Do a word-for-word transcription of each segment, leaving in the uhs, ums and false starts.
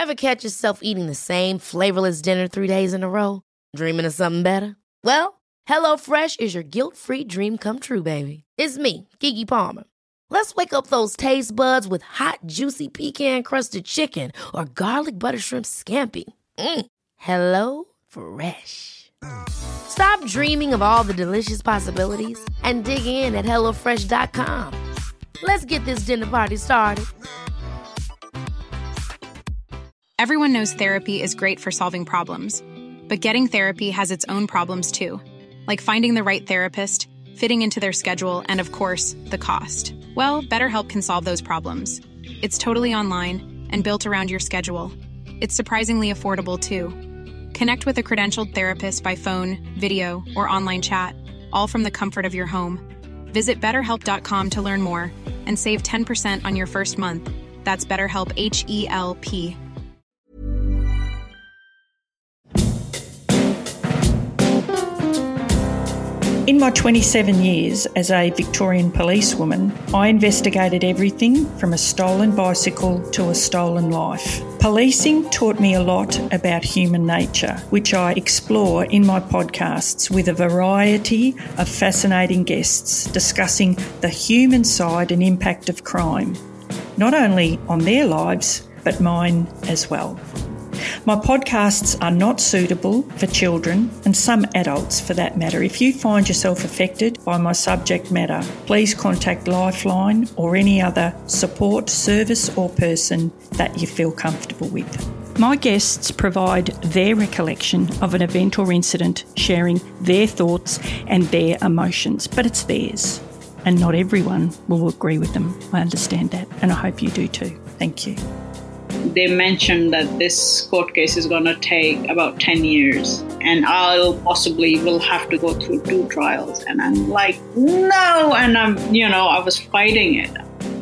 Ever catch yourself eating the same flavorless dinner three days in a row? Dreaming of something better? Well, HelloFresh is your guilt-free dream come true, baby. It's me, Keke Palmer. Let's wake up those taste buds with hot, juicy pecan-crusted chicken or garlic butter shrimp scampi. Mm. Hello Fresh. Stop dreaming of all the delicious possibilities and dig in at hello fresh dot com. Let's get this dinner party started. Everyone knows therapy is great for solving problems, but getting therapy has its own problems too, like finding the right therapist, fitting into their schedule, and of course, the cost. Well, BetterHelp can solve those problems. It's totally online and built around your schedule. It's surprisingly affordable too. Connect with a credentialed therapist by phone, video, or online chat, all from the comfort of your home. Visit better help dot com to learn more and save ten percent on your first month. That's BetterHelp, H E L P. In my twenty-seven years as a Victorian policewoman, I investigated everything from a stolen bicycle to a stolen life. Policing taught me a lot about human nature, which I explore in my podcasts with a variety of fascinating guests discussing the human side and impact of crime, not only on their lives, but mine as well. My podcasts are not suitable for children and some adults for that matter. If you find yourself affected by my subject matter, please contact Lifeline or any other support service or person that you feel comfortable with. My guests provide their recollection of an event or incident, sharing their thoughts and their emotions, but it's theirs, and not everyone will agree with them. I understand that, and I hope you do too. Thank you. They mentioned that this court case is going to take about ten years and I'll possibly will have to go through two trials. And I'm like, no. And I'm, you know, I was fighting it.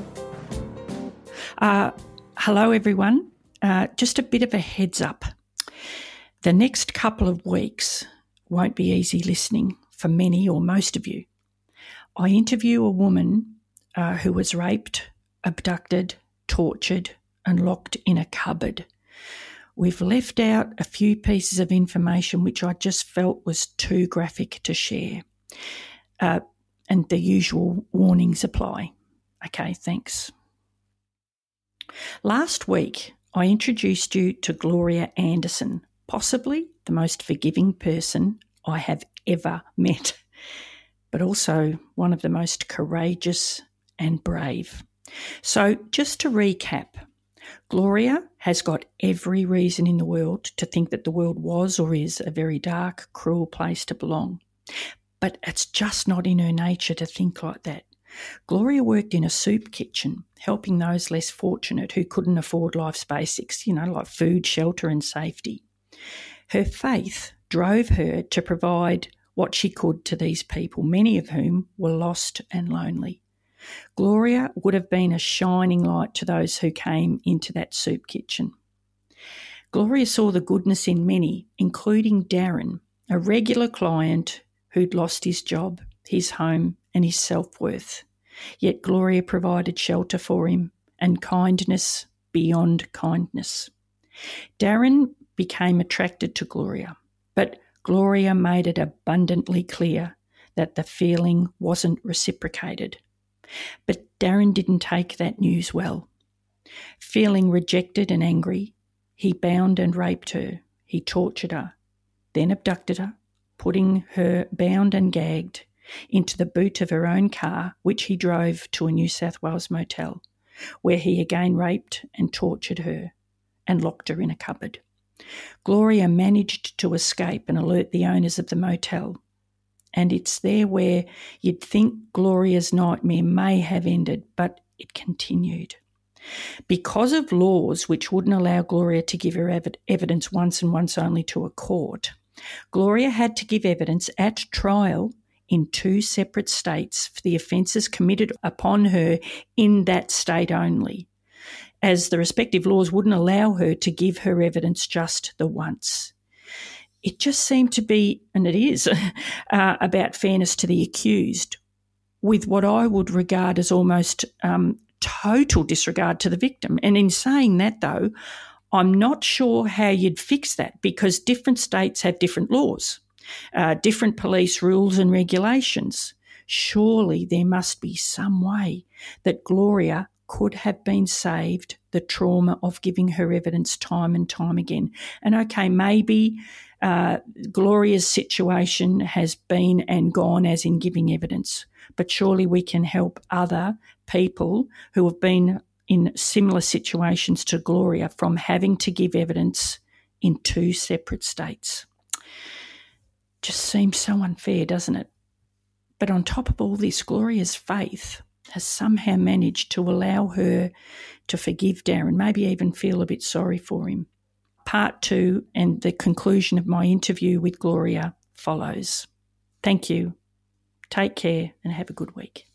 Uh, hello, everyone. Uh, just a bit of a heads up. The next couple of weeks won't be easy listening for many or most of you. I interview a woman uh, who was raped, abducted, tortured, and locked in a cupboard. We've left out a few pieces of information which I just felt was too graphic to share. Uh, and the usual warnings apply. Okay, thanks. Last week, I introduced you to Gloria Anderson, possibly the most forgiving person I have ever met, but also one of the most courageous and brave. So just to recap, Gloria has got every reason in the world to think that the world was or is a very dark, cruel place to belong. But it's just not in her nature to think like that. Gloria worked in a soup kitchen, helping those less fortunate who couldn't afford life's basics, you know, like food, shelter and safety. Her faith drove her to provide what she could to these people, many of whom were lost and lonely. Gloria would have been a shining light to those who came into that soup kitchen. Gloria saw the goodness in many, including Darren, a regular client who'd lost his job, his home and his self-worth. Yet Gloria provided shelter for him and kindness beyond kindness. Darren became attracted to Gloria, but Gloria made it abundantly clear that the feeling wasn't reciprocated. But Darren didn't take that news well. Feeling rejected and angry, he bound and raped her. He tortured her, then abducted her, putting her bound and gagged into the boot of her own car, which he drove to a New South Wales motel, where he again raped and tortured her and locked her in a cupboard. Gloria managed to escape and alert the owners of the motel. And it's there where you'd think Gloria's nightmare may have ended, but it continued. Because of laws which wouldn't allow Gloria to give her ev- evidence once and once only to a court, Gloria had to give evidence at trial in two separate states for the offences committed upon her in that state only, as the respective laws wouldn't allow her to give her evidence just the once. It just seemed to be, and it is, uh, about fairness to the accused, with what I would regard as almost um, total disregard to the victim. And in saying that, though, I'm not sure how you'd fix that because different states have different laws, uh, different police rules and regulations. Surely there must be some way that Gloria could have been saved the trauma of giving her evidence time and time again. And okay, maybe uh, Gloria's situation has been and gone as in giving evidence, but surely we can help other people who have been in similar situations to Gloria from having to give evidence in two separate states. Just seems so unfair, doesn't it? But on top of all this, Gloria's faith has somehow managed to allow her to forgive Darren, maybe even feel a bit sorry for him. Part two and the conclusion of my interview with Gloria follows. Thank you. Take care and have a good week.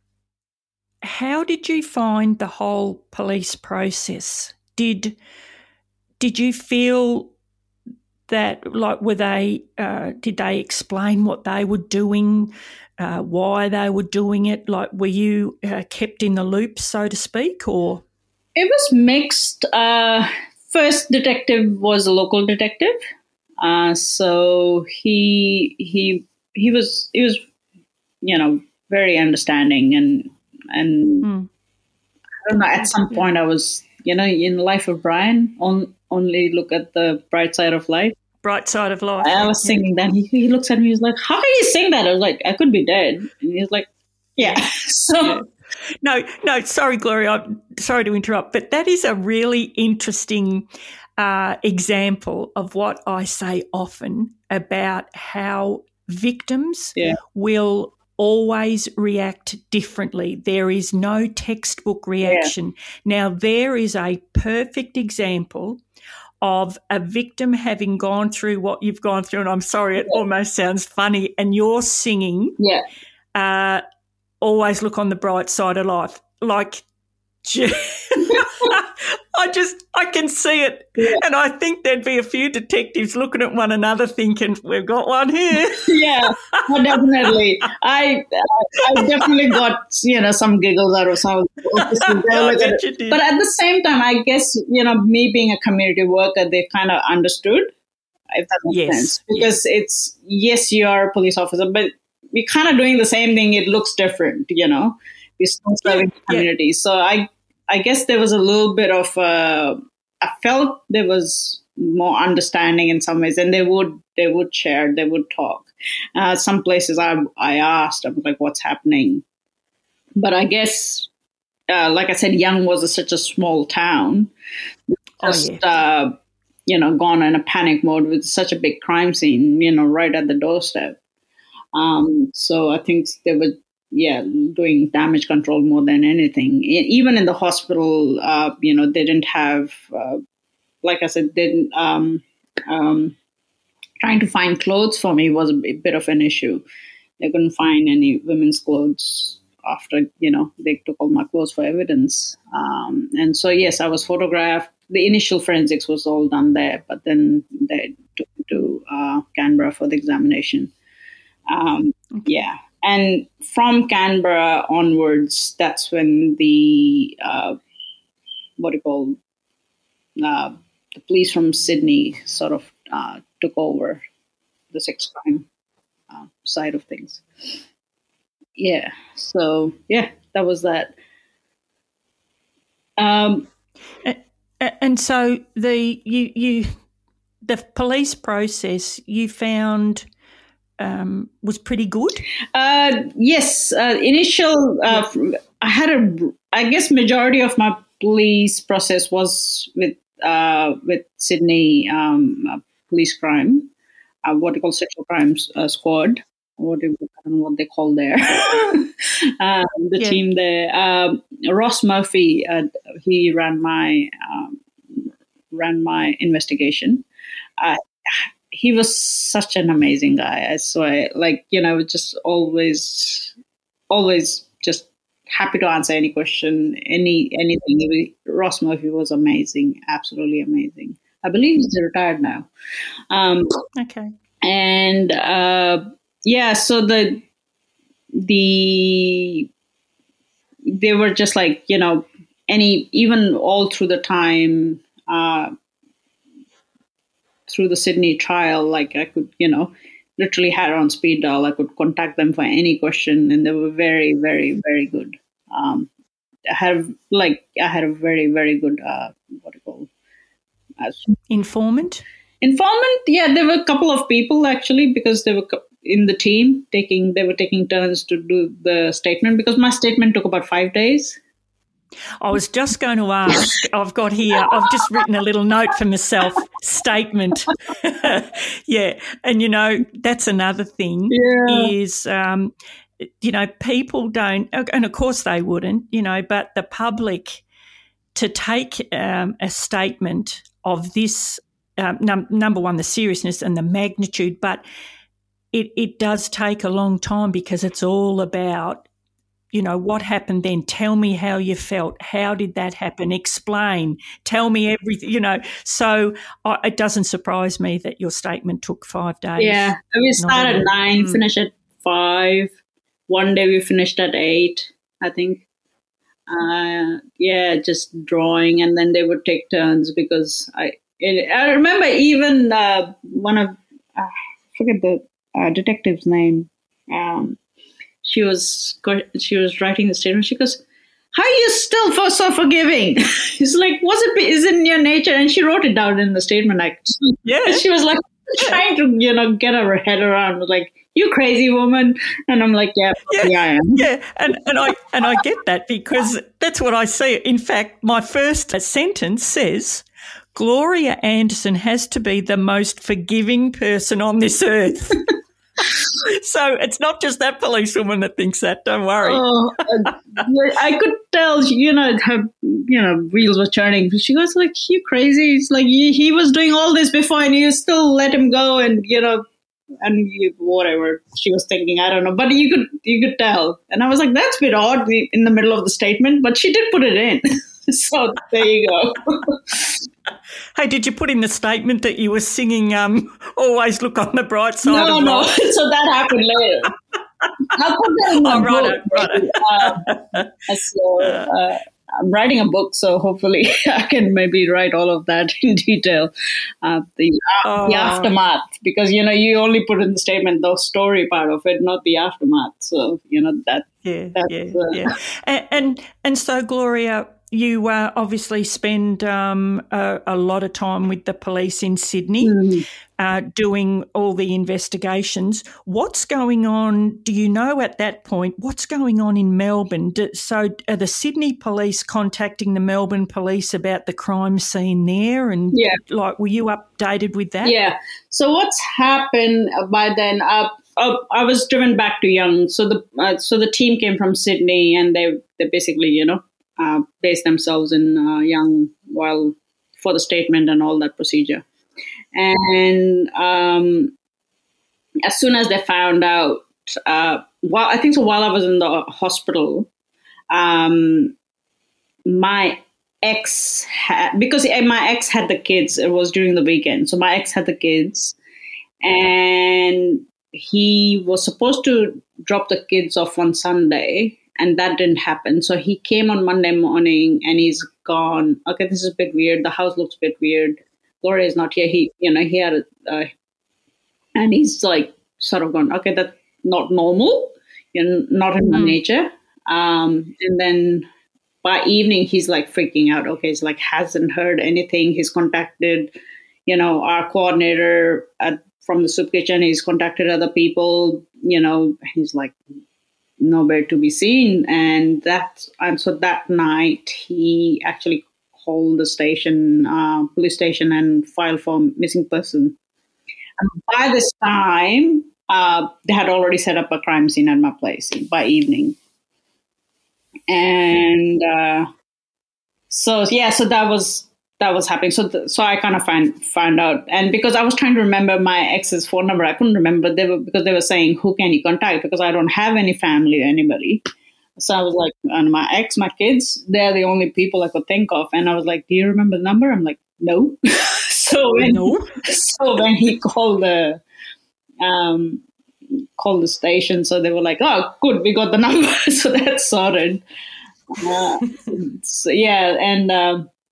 How did you find the whole police process? Did did you feel that, like, were they, uh, did they explain what they were doing, uh, why they were doing it? Like, were you uh, kept in the loop, so to speak, or? It was mixed. Uh, first detective was a local detective. Uh, so he, he, he was, he was, you know, very understanding and, and mm. I don't know, at some point I was, you know, in Life of Brian, on, only look at the bright side of life. Bright side of life. I was singing that. He, he looks at me, he's like, how can you sing that? I was like, I could be dead. And he's like, yeah. so yeah. No, no, sorry, Gloria, I'm sorry to interrupt, but that is a really interesting uh, example of what I say often about how victims yeah. will always react differently. There is no textbook reaction. Yeah. Now, there is a perfect example of a victim having gone through what you've gone through, and I'm sorry, it yeah. almost sounds funny, and you're singing, yeah. uh, always look on the bright side of life. Like, I just, I can see it. Yeah. And I think there'd be a few detectives looking at one another thinking, we've got one here. Yeah, well, definitely. I I definitely got, you know, some giggles out of some of the officers. I bet you did. But at the same time, I guess, you know, me being a community worker, they kind of understood, if that makes yes. sense. Because yes. it's, yes, you are a police officer, but we're kind of doing the same thing. It looks different, you know. We're still serving the community. Yeah. So I I guess there was a little bit of, uh, I felt there was more understanding in some ways, and they would they would share, they would talk. Uh, some places I I asked, I was like, what's happening? But I guess, uh, like I said, Young was a, such a small town. Just, oh, yeah. uh, you know, gone in a panic mode with such a big crime scene, you know, right at the doorstep. Um, so I think they were, yeah, doing damage control more than anything. Even in the hospital, uh, you know, they didn't have, uh, like I said, didn't um, um, trying to find clothes for me was a bit of an issue. They couldn't find any women's clothes after, you know, they took all my clothes for evidence. Um, and so, yes, I was photographed. The initial forensics was all done there, but then they took me to uh, Canberra for the examination. Um, okay. Yeah. And from Canberra onwards, that's when the, uh, what do you call, uh, the police from Sydney sort of uh, took over the sex crime uh, side of things. Yeah. So, yeah, that was that. Um, and, and so the you you the police process you found Um, was pretty good? Uh, yes. Uh, initial, uh, yeah. I had a, I guess majority of my police process was with uh, with Sydney um, uh, police crime, uh, what they call sexual crimes uh, squad, what do, I don't know what they call there, um, the yeah. team there. Um, Ross Murphy, uh, he ran my um, ran my investigation. Uh, He was such an amazing guy. I swear, like, you know, just always, always just happy to answer any question, any anything. Ross Murphy was amazing, absolutely amazing. I believe he's retired now. Um, okay. And uh, yeah, so the the they were just like, you know, any even all through the time. Uh, through the Sydney trial, like I could, you know, literally had her on speed dial. I could contact them for any question, and they were very, very, very good. Um, I had like I had a very, very good uh, what do you call uh, informant. Informant, yeah, there were a couple of people actually because they were in the team taking. They were taking turns to do the statement because my statement took about five days. I was just going to ask, I've got here, I've just written a little note for myself, statement. Yeah, and, you know, that's another thing yeah. is, um, you know, people don't, and of course they wouldn't, you know, but the public to take um, a statement of this, um, num- number one, the seriousness and the magnitude, but it, it does take a long time because it's all about, you know, what happened then? Tell me how you felt. How did that happen? Explain. Tell me everything, you know. So uh, it doesn't surprise me that your statement took five days. Yeah. We started at nine, mm. finished at five. One day we finished at eight, I think. Uh, yeah, just drawing. And then they would take turns because I it, I remember even uh, one of, uh, I forget the uh, detective's name. Um She was she was writing the statement. She goes, "How are you still for so forgiving?" It's like, "Was it is in your nature?" And she wrote it down in the statement. Like, yeah, she was like trying to, you know, get her head around. Like, "You crazy woman," and I'm like, "Yeah, yeah, yeah I am." Yeah, and and I and I get that because that's what I see. In fact, my first sentence says, "Gloria Anderson has to be the most forgiving person on this earth." So it's not just that policewoman that thinks that. Don't worry. Oh, I could tell, you know, her, you know, wheels were turning. She goes like, "You crazy? It's like he, he was doing all this before, and you still let him go." And you know, and you, whatever she was thinking, I don't know. But you could you could tell, and I was like, "That's a bit odd in the middle of the statement," but she did put it in. So there you go. Hey, did you put in the statement that you were singing um, Always Look on the Bright Side no, of No, Life? no. So that happened later. I'll put that in my oh, book. Right, right. Uh, so, uh, I'm writing a book, so hopefully I can maybe write all of that in detail. Uh, the, uh, oh. the aftermath, because, you know, you only put in the statement the story part of it, not the aftermath. So, you know, that. Yeah, that's, yeah, uh, yeah. And, and, and so, Gloria, you uh, obviously spend um, a, a lot of time with the police in Sydney mm. uh, doing all the investigations. What's going on, do you know at that point, what's going on in Melbourne? Do, so are the Sydney police contacting the Melbourne police about the crime scene there? And yeah. like, were you updated with that? Yeah. So what's happened by then, uh, uh, I was driven back to Young. So the uh, so the team came from Sydney and they, they basically, you know, Uh, based themselves in uh, Young while for the statement and all that procedure. And um, as soon as they found out, uh, well, I think so while I was in the hospital, um, my ex had, because my ex had the kids, it was during the weekend. So my ex had the kids and he was supposed to drop the kids off on Sunday. And that didn't happen. So he came on Monday morning and he's gone. Okay, this is a bit weird. The house looks a bit weird. Gloria is not here. He, you know, he had, uh, and he's like sort of gone, okay, that's not normal. You know, not in my mm. nature. Um, and then by evening, he's like freaking out. Okay, he's like, hasn't heard anything. He's contacted, you know, our coordinator at, from the soup kitchen. He's contacted other people, you know, he's like, nowhere to be seen. And that and so that night he actually called the station, uh, police station, and filed for missing person. And by this time, uh, they had already set up a crime scene at my place by evening. And uh, so yeah, so that was that was happening. So th- so I kind of find found out, and because I was trying to remember my ex's phone number, I couldn't remember. They were because they were saying, who can you contact? Because I don't have any family or anybody. So I was like, and my ex, my kids, they're the only people I could think of. And I was like, do you remember the number? I'm like, no. so when no. so when he called the um called the station, so they were like, oh, good, we got the number. So that's sorted. Uh, so, yeah, and. Uh,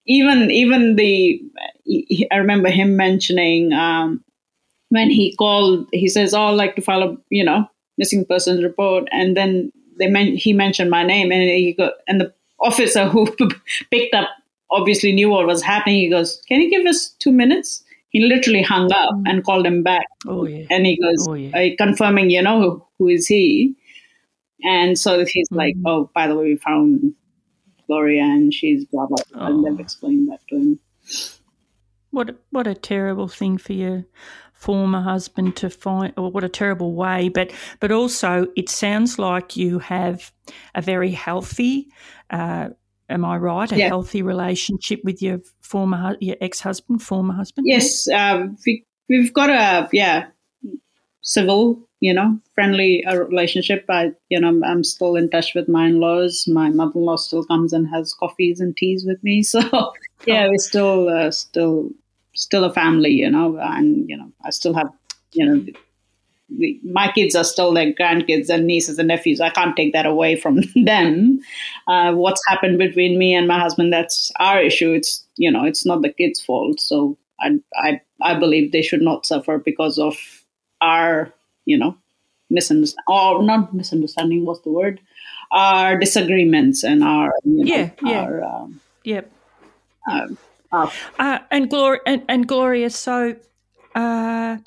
even even the I remember him mentioning um, when he called, he says, "Oh, I'd like to file a you know missing persons report," and then they men- he mentioned my name, and he got and the officer who picked up obviously knew what was happening. He goes, "Can you give us two minutes?" He literally hung up and called him back. Oh, yeah. And he goes, Oh, yeah. uh, confirming, you know, who, who is he? And so he's Mm. like, "Oh, by the way, we found Gloria and she's blah, blah, blah." And Oh. they've explained that to him. What a, what a terrible thing for your former husband to find, or what a terrible way. But but also, it sounds like you have a very healthy, uh, am I right? A Yeah. healthy relationship with your former, hu- your ex-husband, former husband. Yes, uh, we, we've got a, yeah, civil, you know, friendly uh, relationship. I, you know, I'm still in touch with my in-laws. My mother-in-law still comes and has coffees and teas with me. So, yeah, we're still, uh, still, still a family, you know, and, you know, I still have, you know, the, my kids are still their grandkids and nieces and nephews. I can't take that away from them. Uh, what's happened between me and my husband, that's our issue. It's, you know, it's not the kids' fault. So I, I, I believe they should not suffer because of our, you know, misunderstanding, or not misunderstanding, what's the word? Our disagreements and our, you know, Yeah, yeah. our, um, Yep. uh, our Uh, and Gloria, and, and Gloria. So, uh,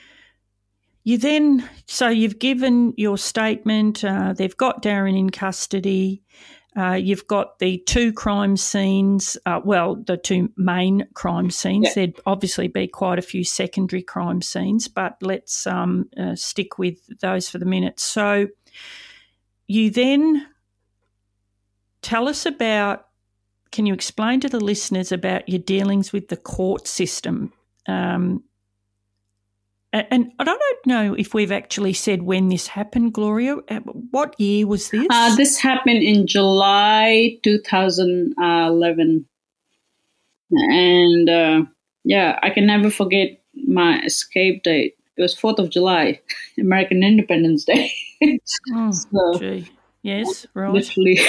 you then, so you've given your statement. Uh, they've got Darren in custody. Uh, you've got the two crime scenes. Uh, well, the two main crime scenes. Yeah. There'd obviously be quite a few secondary crime scenes, but let's um, uh, stick with those for the minute. So, you then tell us about. Can you explain to the listeners about your dealings with the court system? Um, a- and I don't know if we've actually said when this happened, Gloria. Uh, What year was this? Uh, this happened in July two thousand eleven. And uh, yeah, I can never forget my escape date. It was fourth of July, American Independence Day. oh, so gee. Yes, right. literally,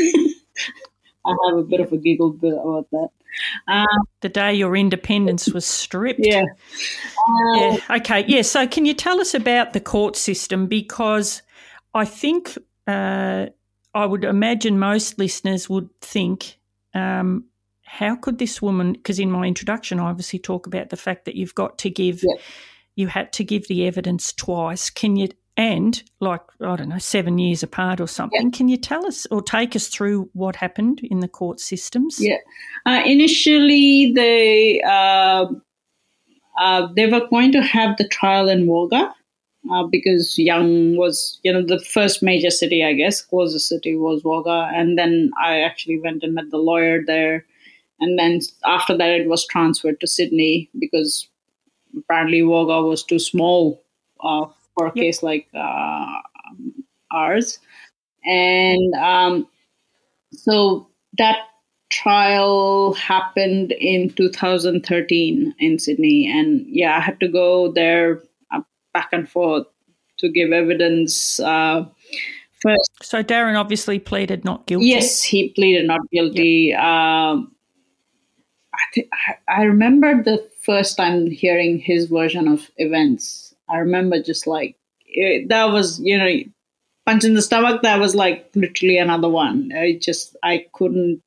I have a bit of a giggle bit about that. Um, The day your independence was stripped. yeah. Yeah. Okay. Yeah. So, can you tell us about the court system? Because I think uh, I would imagine most listeners would think, um, how could this woman? Because in my introduction, I obviously talk about the fact that you've got to give, Yeah. you had to give the evidence twice. Can you? And like I don't know, seven years apart or something. Yeah. Can you tell us or take us through what happened in the court systems? Yeah. Uh, initially, they uh, uh, they were going to have the trial in Volga uh, because Young was, you know, the first major city, I guess, closest city was Volga. And then I actually went and met the lawyer there. And then after that, it was transferred to Sydney because apparently Volga was too small uh, for a Yep. case like uh, ours. And um, so that trial happened in two thousand thirteen in Sydney. And yeah, I had to go there uh, back and forth to give evidence. Uh, first, So Darren obviously pleaded not guilty. yes, he pleaded not guilty. Um, I, th- I remember the first time hearing his version of events. I remember just like, it, that was, you know, punch in the stomach. That was like literally another one. I just, I couldn't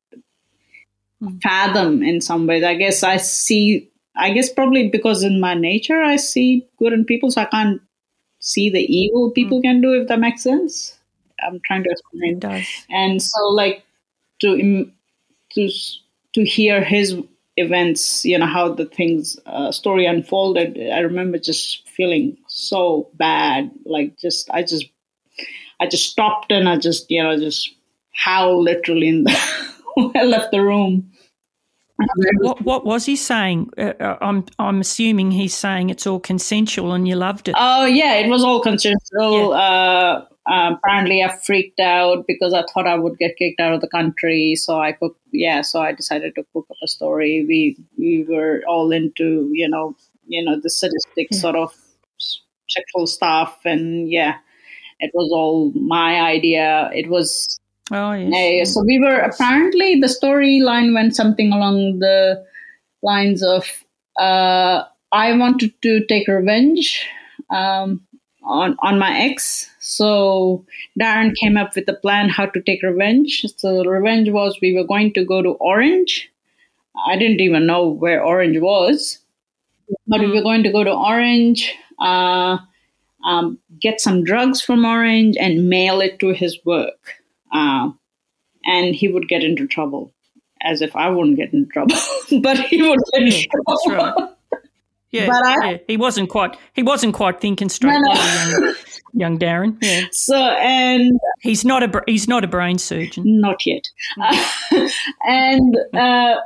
fathom in some ways. I guess I see, I guess probably because in my nature, I see good in people. So I can't see the evil people mm. can do, if that makes sense. I'm trying to explain. It does. And so like to, to, to hear his events, you know, how the things, uh, story unfolded, I remember just feeling so bad. Like just, I just, I just stopped and I just, you know, just howled literally in the, I left the room. What what was he saying? Uh, I'm I'm assuming he's saying it's all consensual and you loved it. Oh yeah, it was all consensual. Yeah. Uh, uh, apparently, I freaked out because I thought I would get kicked out of the country. So I could, yeah. So I decided to cook up a story. We we were all into, you know, you know, the sadistic yeah. sort of sexual stuff, and yeah, it was all my idea. It was Oh, yes. Uh, so we were apparently, the storyline went something along the lines of, uh, I wanted to take revenge um, on, on my ex. So Darren came up with a plan how to take revenge. So the revenge was we were going to go to Orange. I didn't even know where Orange was, but mm. we were going to go to Orange, uh, um, get some drugs from Orange and mail it to his work. Uh, and he would get into trouble, as if I wouldn't get into trouble, but he would get into yeah, trouble. That's right. Yeah, but I, yeah, he wasn't quite. He wasn't quite thinking straight. No, no. Young, young Darren. Yeah. So and he's not a he's not a brain surgeon. Not yet. Uh, and uh,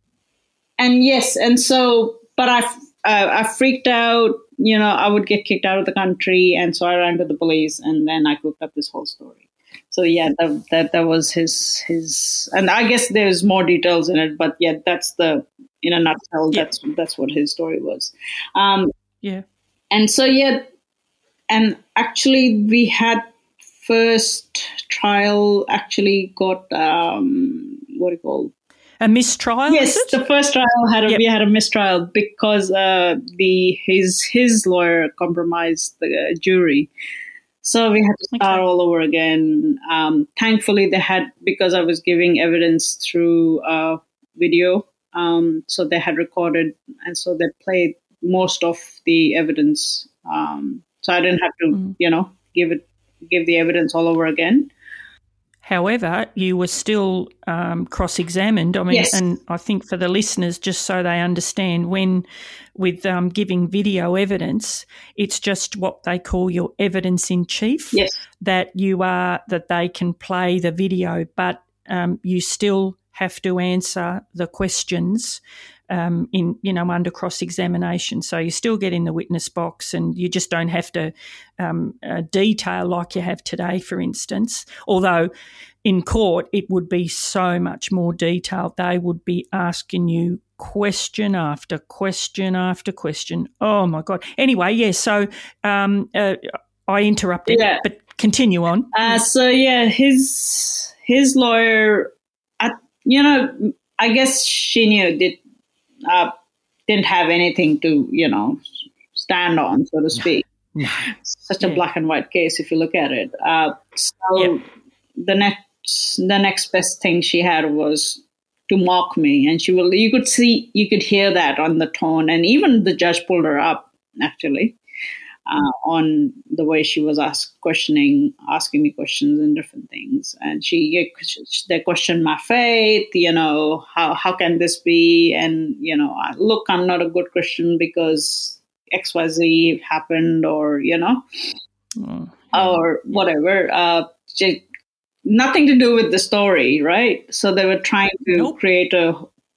and yes, and so, but I uh, I freaked out. You know, I would get kicked out of the country, and so I ran to the police, and then I cooked up this whole story. So yeah, that, that that was his his, and I guess there's more details in it, but yeah, that's the in a nutshell. Yeah. That's that's what his story was. Um, yeah, and so yeah, and actually we had first trial actually got um, what do you call a mistrial? Yes, the first trial had a, yep. we had a mistrial because uh, the his his lawyer compromised the uh, jury. So we had to start okay. all over again. Um, thankfully, they had, because I was giving evidence through uh, video, um, so they had recorded, and so they played most of the evidence. Um, so I didn't have to, mm. you know, give it, give the evidence all over again. However, you were still um, cross-examined. I mean, yes. and I think for the listeners, just so they understand, when with um, giving video evidence, it's just what they call your evidence in chief. Yes. That you are that they can play the video, but um, you still have to answer the questions um, in you know under cross-examination. So you still get in the witness box, and you just don't have to um, uh, detail like you have today, for instance. Although in court it would be so much more detailed. They would be asking you question after question after question. Oh my God. Anyway, yeah. So um, uh, I interrupted, yeah. but continue on. Uh, so yeah, his his lawyer, I, you know, I guess she knew that. Uh, didn't have anything to, you know, stand on, so to speak. No. Such a yeah. black and white case, if you look at it. Uh, so yep. the next, the next best thing she had was to mock me, and she will. You could see, you could hear that on the tone, and even the judge pulled her up actually uh, on the way she was asked questioning, asking me questions and different things, and she they questioned my faith. You know, how how can this be? And you know, look, I'm not a good Christian because X Y Z happened, or you know, oh, yeah. or whatever. Uh, she, nothing to do with the story, right? So they were trying to nope. create a,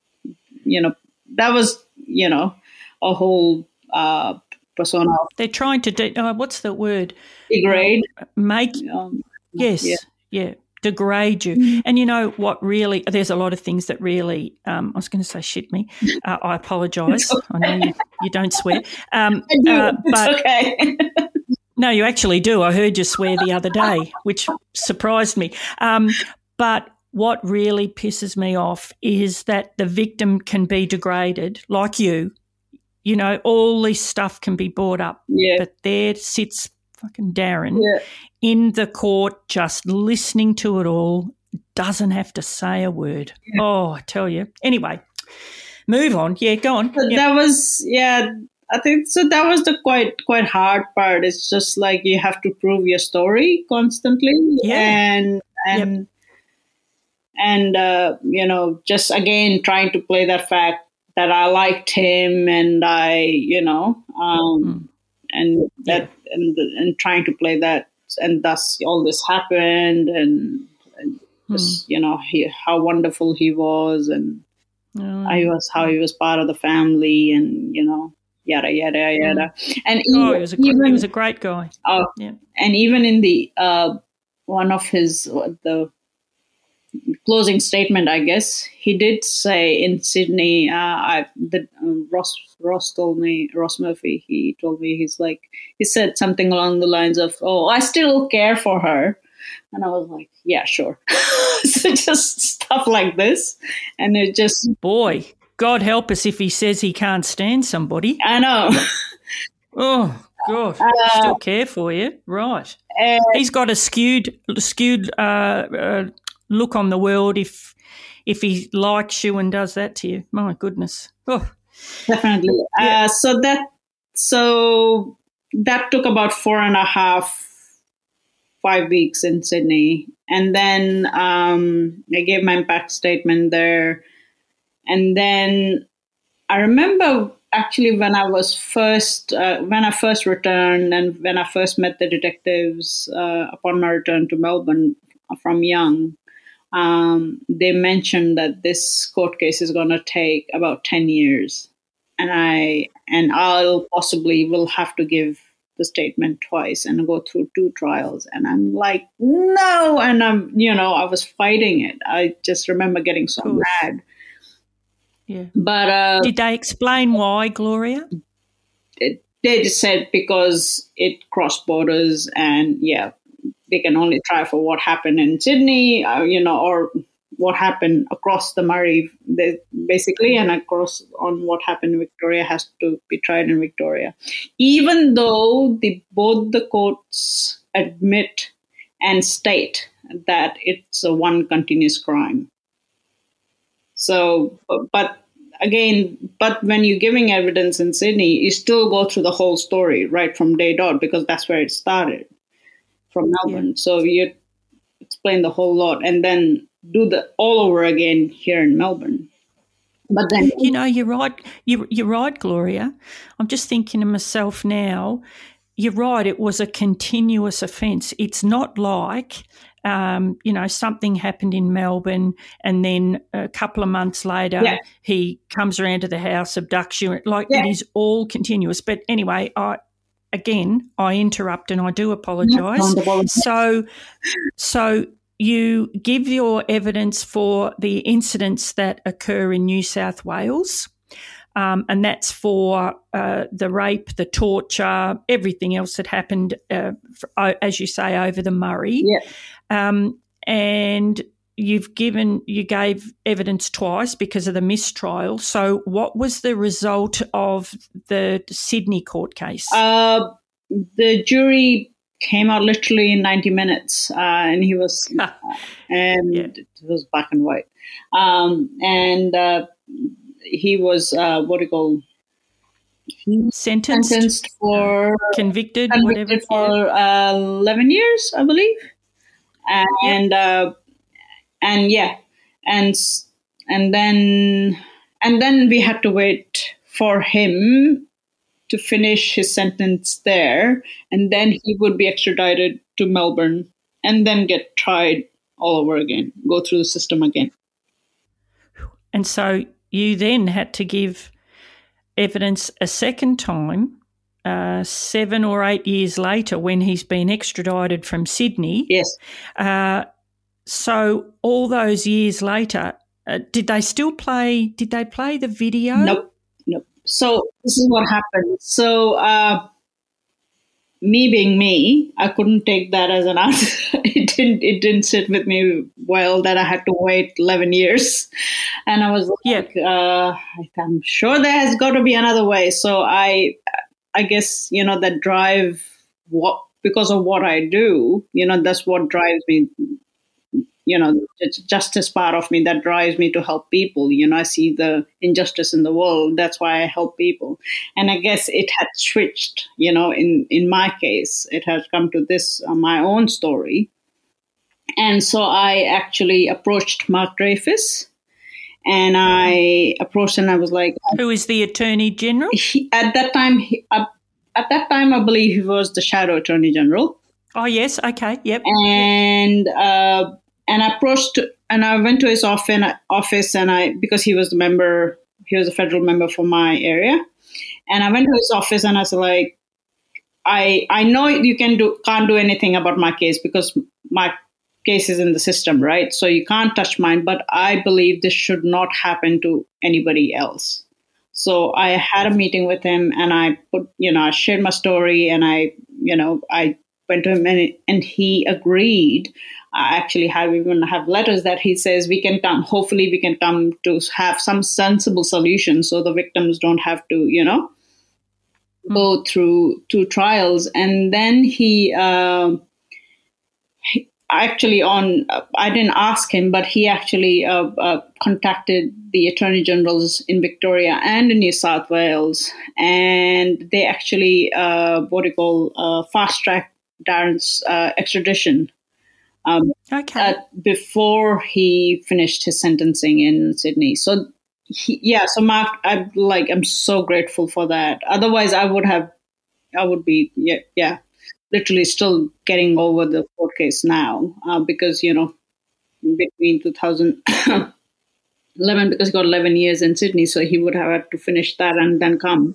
you know, that was you know a whole. Uh, persona. They're trying to de- uh, what's the word? Degrade. Uh, make um, yes, yeah. yeah, degrade you. Mm-hmm. And you know what? Really, there's a lot of things that really. Um, I was going to say shit me. Uh, I apologise. Okay. I know you, you don't swear. Um, I do. Uh, but it's okay. No, you actually do. I heard you swear the other day, which surprised me. Um, but what really pisses me off is that the victim can be degraded, like you. You know, all this stuff can be brought up, yeah. but there sits fucking Darren yeah. in the court just listening to it all, doesn't have to say a word. Yeah. Oh, I tell you. Anyway, move on. Yeah, go on. But yep. That was, yeah, I think, so that was the quite quite hard part. It's just like you have to prove your story constantly. Yeah. And, and, yep. and uh, you know, just again trying to play that fact that I liked him, and I, you know, um, mm. and that, yeah. and and trying to play that, and thus all this happened, and, and mm. just, you know, he, how wonderful he was, and oh. I was how he was part of the family, and you know, yada yada yada. Mm. And oh, even, he was a great, even, he was a great guy. Uh, yeah. And even in the uh, one of his the. closing statement, I guess he did say in Sydney. Uh, I the um, Ross Ross told me Ross Murphy. He told me he's like he said something along the lines of, "Oh, I still care for her." And I was like, yeah, sure. So just stuff like this. And it just... Boy, God help us if he says he can't stand somebody. I know. Oh, God. Uh, Still care for you. Right. Uh, He's got a skewed skewed uh, uh, look on the world if if he likes you and does that to you. My goodness. Oh. Definitely. Yeah. Uh, so that so that took about four and a half, five weeks in Sydney. And then um, I gave my impact statement there. And then I remember actually when I was first, uh, when I first returned and when I first met the detectives uh, upon my return to Melbourne from Young, um, they mentioned that this court case is going to take about ten years. And I, and I'll possibly will have to give the statement twice and go through two trials. And I'm like, no. And I'm, you know, I was fighting it. I just remember getting so mad. Yeah. But uh, did they explain why, Gloria? It, they just said because it crossed borders, and yeah, they can only try for what happened in Sydney, uh, you know, or what happened across the Murray, they, basically, and across on what happened in Victoria has to be tried in Victoria, even though the both the courts admit and state that it's a one continuous crime. So, but again, but when you're giving evidence in Sydney, you still go through the whole story right from day dot, because that's where it started, from Melbourne. Yeah. So you explain the whole lot and then do the all over again here in Melbourne. But then, you know, you're right. You, you're right, Gloria. I'm just thinking to myself now. You're right. It was a continuous offence. It's not like. Um, you know, something happened in Melbourne and then a couple of months later yeah. he comes around to the house, abducts you. Like yeah. it is all continuous. But anyway, I again, I interrupt and I do apologise. No, so, so you give your evidence for the incidents that occur in New South Wales. Um, and that's for uh, the rape, the torture, everything else that happened, uh, for, uh, as you say, over the Murray. Yeah. Um, and you've given, you gave evidence twice because of the mistrial. So what was the result of the Sydney court case? Uh, the jury came out literally in ninety minutes, uh, and he was, uh, and yeah. it was black and white. Um, and uh, he was, uh, what do you call, sentenced, sentenced for, uh, convicted, convicted whatever, for yeah. uh, eleven years, I believe. And, uh, and yeah, and, and then, and then we had to wait for him to finish his sentence there. And then he would be extradited to Melbourne and then get tried all over again, go through the system again. And so you then had to give evidence a second time, uh, seven or eight years later, when he's been extradited from Sydney. Yes. Uh, so all those years later, uh, did they still play? Did they play the video? Nope. Nope. So this is what happened. So uh, me being me, I couldn't take that as an answer. it didn't. It didn't sit with me well that I had to wait eleven years, and I was like, yeah. uh, I'm sure there has got to be another way. So I, I guess you know that drive. What because of what I do, you know, that's what drives me. You know, it's justice part of me that drives me to help people. You know, I see the injustice in the world. That's why I help people. And I guess it had switched, you know, in, in my case, it has come to this, uh, my own story. And so I actually approached Mark Dreyfus and I approached and I was like. Who is the Attorney General? He, at that time, he, uh, at that time, I believe he was the Shadow Attorney General. Oh, yes. Okay. Yep. And, uh, And I approached, and I went to his office, and I because he was the member, he was a federal member for my area, and I went to his office, and I was like, I I know you can do can't do anything about my case because my case is in the system, right? So you can't touch mine, but I believe this should not happen to anybody else. So I had a meeting with him, and I put, you know, I shared my story, and I, you know, I went to him and, and he agreed. I actually have even have letters that he says we can come, hopefully we can come to have some sensible solution so the victims don't have to, you know, mm. go through two trials. And then he, uh, he actually on, uh, I didn't ask him, but he actually uh, uh, contacted the Attorney Generals in Victoria and in New South Wales. And they actually, uh, what do you call, uh, fast-track Darren's uh, extradition. Um, okay. Uh, before he finished his sentencing in Sydney. So, he, yeah, so Mark, I'm like, I'm so grateful for that. Otherwise, I would have, I would be, yeah, yeah literally still getting over the court case now uh, because, you know, between two thousand eleven, because he got eleven years in Sydney, so he would have had to finish that and then come.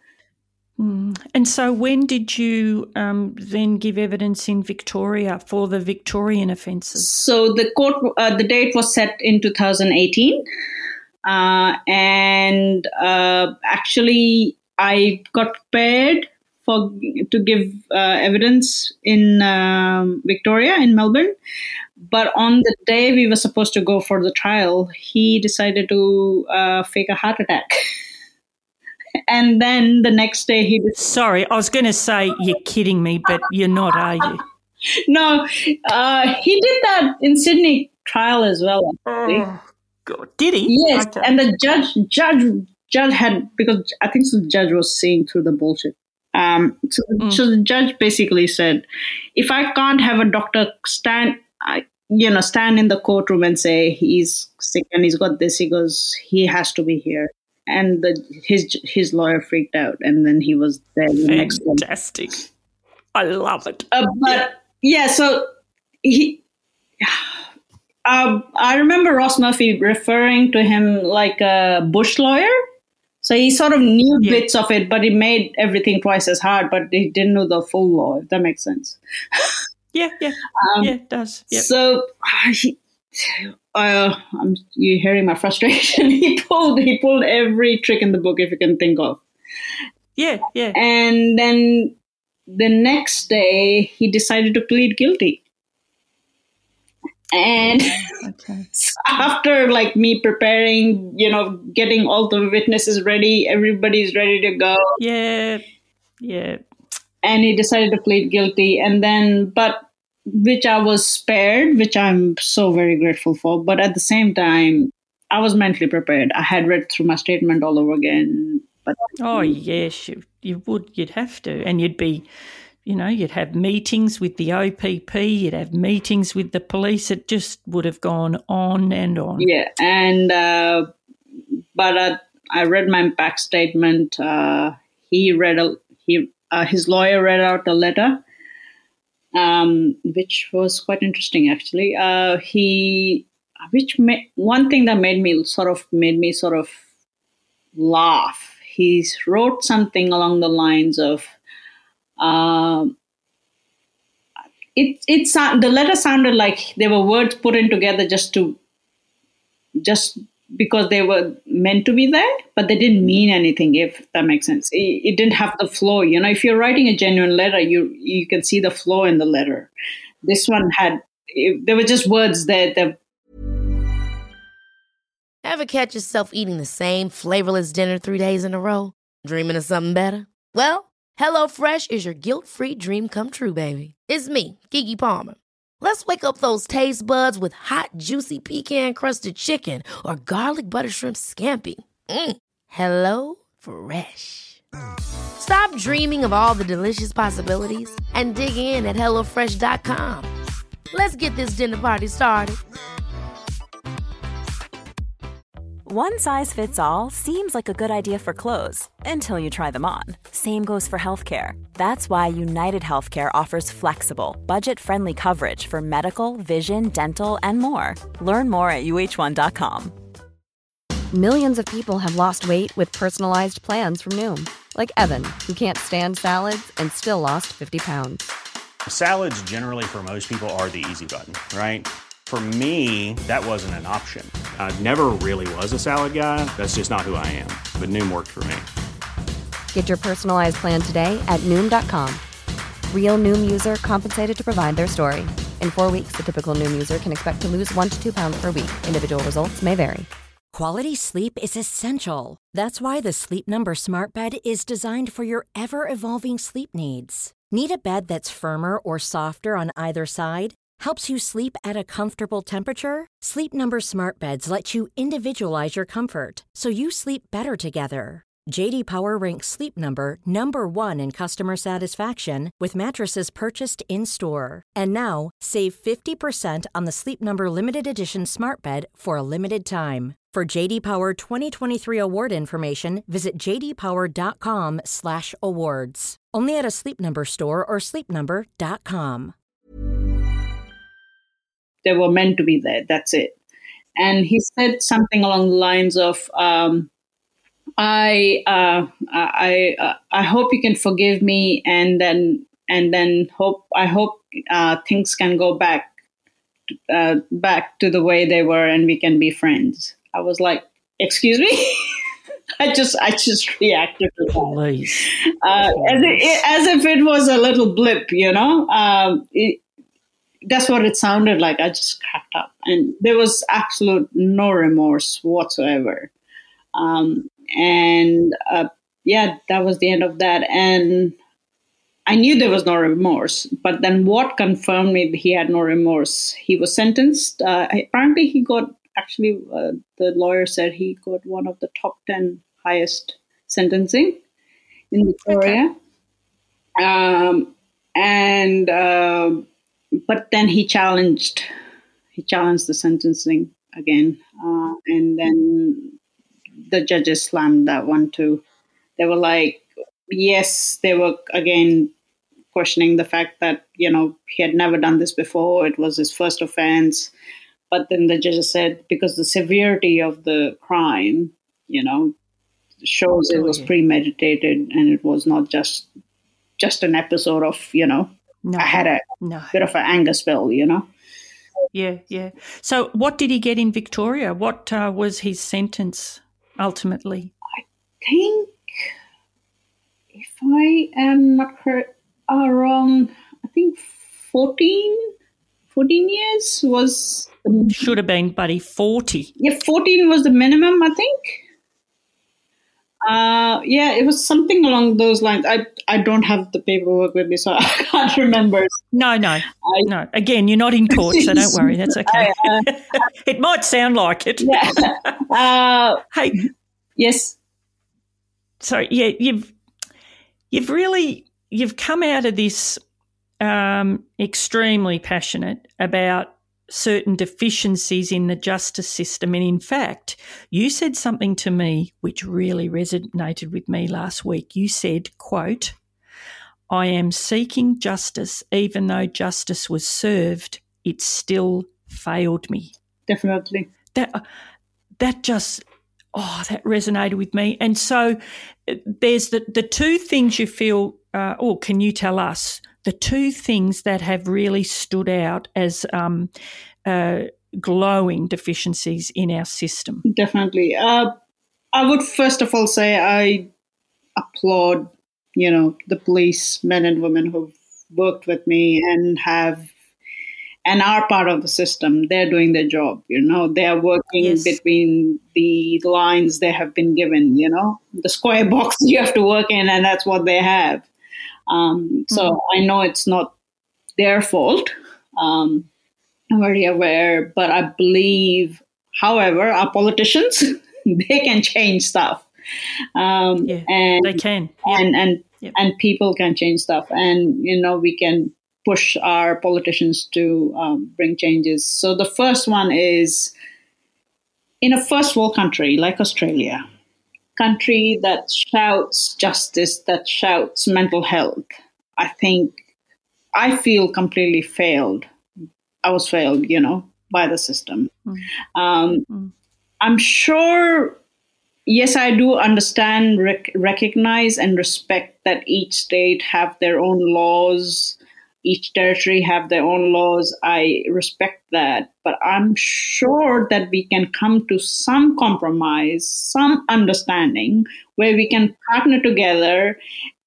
Mm. And so when did you um, then give evidence in Victoria for the Victorian offences? So the court, uh, the date was set in two thousand eighteen. Uh, and uh, actually I got prepared for to give uh, evidence in um, Victoria, in Melbourne. But on the day we were supposed to go for the trial, he decided to uh, fake a heart attack. And then the next day he... Did- Sorry, I was going to say you're kidding me, but you're not, are you? No, uh, he did that in Sydney trial as well. Actually. Oh, God. Did he? Yes, okay. And the judge judge, judge had... Because I think the judge was seeing through the bullshit. Um, so, mm. so the judge basically said, if I can't have a doctor stand... I, you know, stand in the courtroom and say he's sick and he's got this, he goes, he has to be here. And the, his his lawyer freaked out, and then he was there the next day. Fantastic. I love it. Uh, but, yeah, so he... Uh, I remember Ross Murphy referring to him like a bush lawyer. So he sort of knew yeah. bits of it, but he made everything twice as hard, but he didn't know the full law, if that makes sense. yeah, yeah. Um, yeah, it does. Yep. So... Uh, he, Uh, I'm, you're hearing my frustration. he pulled he pulled every trick in the book, if you can think of. Yeah, yeah. And then the next day, he decided to plead guilty. And okay. after, like, me preparing, you know, getting all the witnesses ready, everybody's ready to go. Yeah, yeah. And he decided to plead guilty. And then, but... which I was spared, which I'm so very grateful for. But at the same time, I was mentally prepared. I had read through my statement all over again. But oh, yes, you, you would. You'd have to. And you'd be, you know, you'd have meetings with the O P P, you'd have meetings with the police. It just would have gone on and on. Yeah, and, uh, but uh, I read my back statement. Uh, he read, a, he uh, his lawyer read out a letter. Um, which was quite interesting, actually. Uh, he, which ma- one thing that made me sort of made me sort of laugh. He wrote something along the lines of, um, it it the letter sounded like they were words put in together just to, just because they were meant to be there, but they didn't mean anything, if that makes sense. It, it didn't have the flow. You know, if you're writing a genuine letter, you you can see the flow in the letter. This one had, it, there were just words that... that Ever catch yourself eating the same flavorless dinner three days in a row? Dreaming of something better? Well, HelloFresh is your guilt-free dream come true, baby. It's me, Keke Palmer. Let's wake up those taste buds with hot, juicy pecan-crusted chicken or garlic butter shrimp scampi. Mm. Hello Fresh. Stop dreaming of all the delicious possibilities and dig in at hello fresh dot com. Let's get this dinner party started. One size fits all seems like a good idea for clothes until you try them on. Same goes for healthcare. That's why United Healthcare offers flexible, budget-friendly coverage for medical, vision, dental, and more. Learn more at U H one dot com. Millions of people have lost weight with personalized plans from Noom. Like Evan, who can't stand salads and still lost fifty pounds. Salads generally for most people are the easy button, right? For me, that wasn't an option. I never really was a salad guy. That's just not who I am. But Noom worked for me. Get your personalized plan today at Noom dot com. Real Noom user compensated to provide their story. In four weeks, the typical Noom user can expect to lose one to two pounds per week. Individual results may vary. Quality sleep is essential. That's why the Sleep Number Smart Bed is designed for your ever-evolving sleep needs. Need a bed that's firmer or softer on either side? Helps you sleep at a comfortable temperature? Sleep Number Smart Beds let you individualize your comfort, so you sleep better together. J D Power ranks Sleep Number number one in customer satisfaction with mattresses purchased in-store. And now, save fifty percent on the Sleep Number Limited Edition Smart Bed for a limited time. For J D Power twenty twenty-three award information, visit j d power dot com slash awards. Only at a Sleep Number store or sleep number dot com. They were meant to be there. That's it. And he said something along the lines of, um, I, uh, I, uh, I hope you can forgive me, and then, and then hope, I hope uh, things can go back, uh, back to the way they were, and we can be friends. I was like, excuse me. I just, I just reacted to that, uh, as, it, as if it was a little blip, you know. Um, it, that's what it sounded like. I just cracked up, and there was absolute no remorse whatsoever. Um, and uh, yeah, that was the end of that. And I knew there was no remorse, but then what confirmed me that he had no remorse? He was sentenced. Uh, apparently, he got actually uh, the lawyer said he got one of the top ten highest sentencing in Victoria. Okay. Um, and uh, but then he challenged he challenged the sentencing again, uh, and then the judges slammed that one too. They were like, yes, they were again questioning the fact that, you know, he had never done this before. It was his first offense. But then the judges said, because the severity of the crime, you know, shows it was premeditated, and it was not just just an episode of, you know, no, I had a no. bit of an anger spill, you know. Yeah, yeah. So what did he get in Victoria? What uh, was his sentence ultimately? I think, if I am not correct, uh, wrong, I think fourteen, fourteen years was... The, should have been, buddy, forty. Yeah, fourteen was the minimum, I think. Uh, yeah, it was something along those lines. I I don't have the paperwork with me, so I can't remember. No, no, I, no. Again, you're not in court, so don't worry. That's okay. I, uh, it might sound like it. Yeah. Uh, hey. Yes. So yeah, you've you've really you've come out of this um, extremely passionate about certain deficiencies in the justice system. And in fact, you said something to me which really resonated with me last week. You said, quote, I am seeking justice even though justice was served, it still failed me. Definitely. That, that just, oh, that resonated with me. And so there's the, the two things you feel, uh, or can you tell us, the two things that have really stood out as um, uh, glowing deficiencies in our system? Definitely. Uh, I would first of all say I applaud, you know, the police men and women who've worked with me and have and are part of the system. They're doing their job, you know. They're working yes. between the lines they have been given, you know, the square box you have to work in, and that's what they have. Um, so mm-hmm. I know it's not their fault. Um, I'm very aware, but I believe, however, our politicians, they can change stuff. Um, yeah, and they can. Yeah. And and, yep. and people can change stuff. And, you know, we can push our politicians to um, bring changes. So the first one is, in a first world country like Australia, country that shouts justice, that shouts mental health, I think, I feel completely failed. I was failed, you know, by the system. Mm. Um, mm. I'm sure, yes, I do understand, rec- recognize and respect that each state have their own laws, each territory have their own laws. I respect that. But I'm sure that we can come to some compromise, some understanding where we can partner together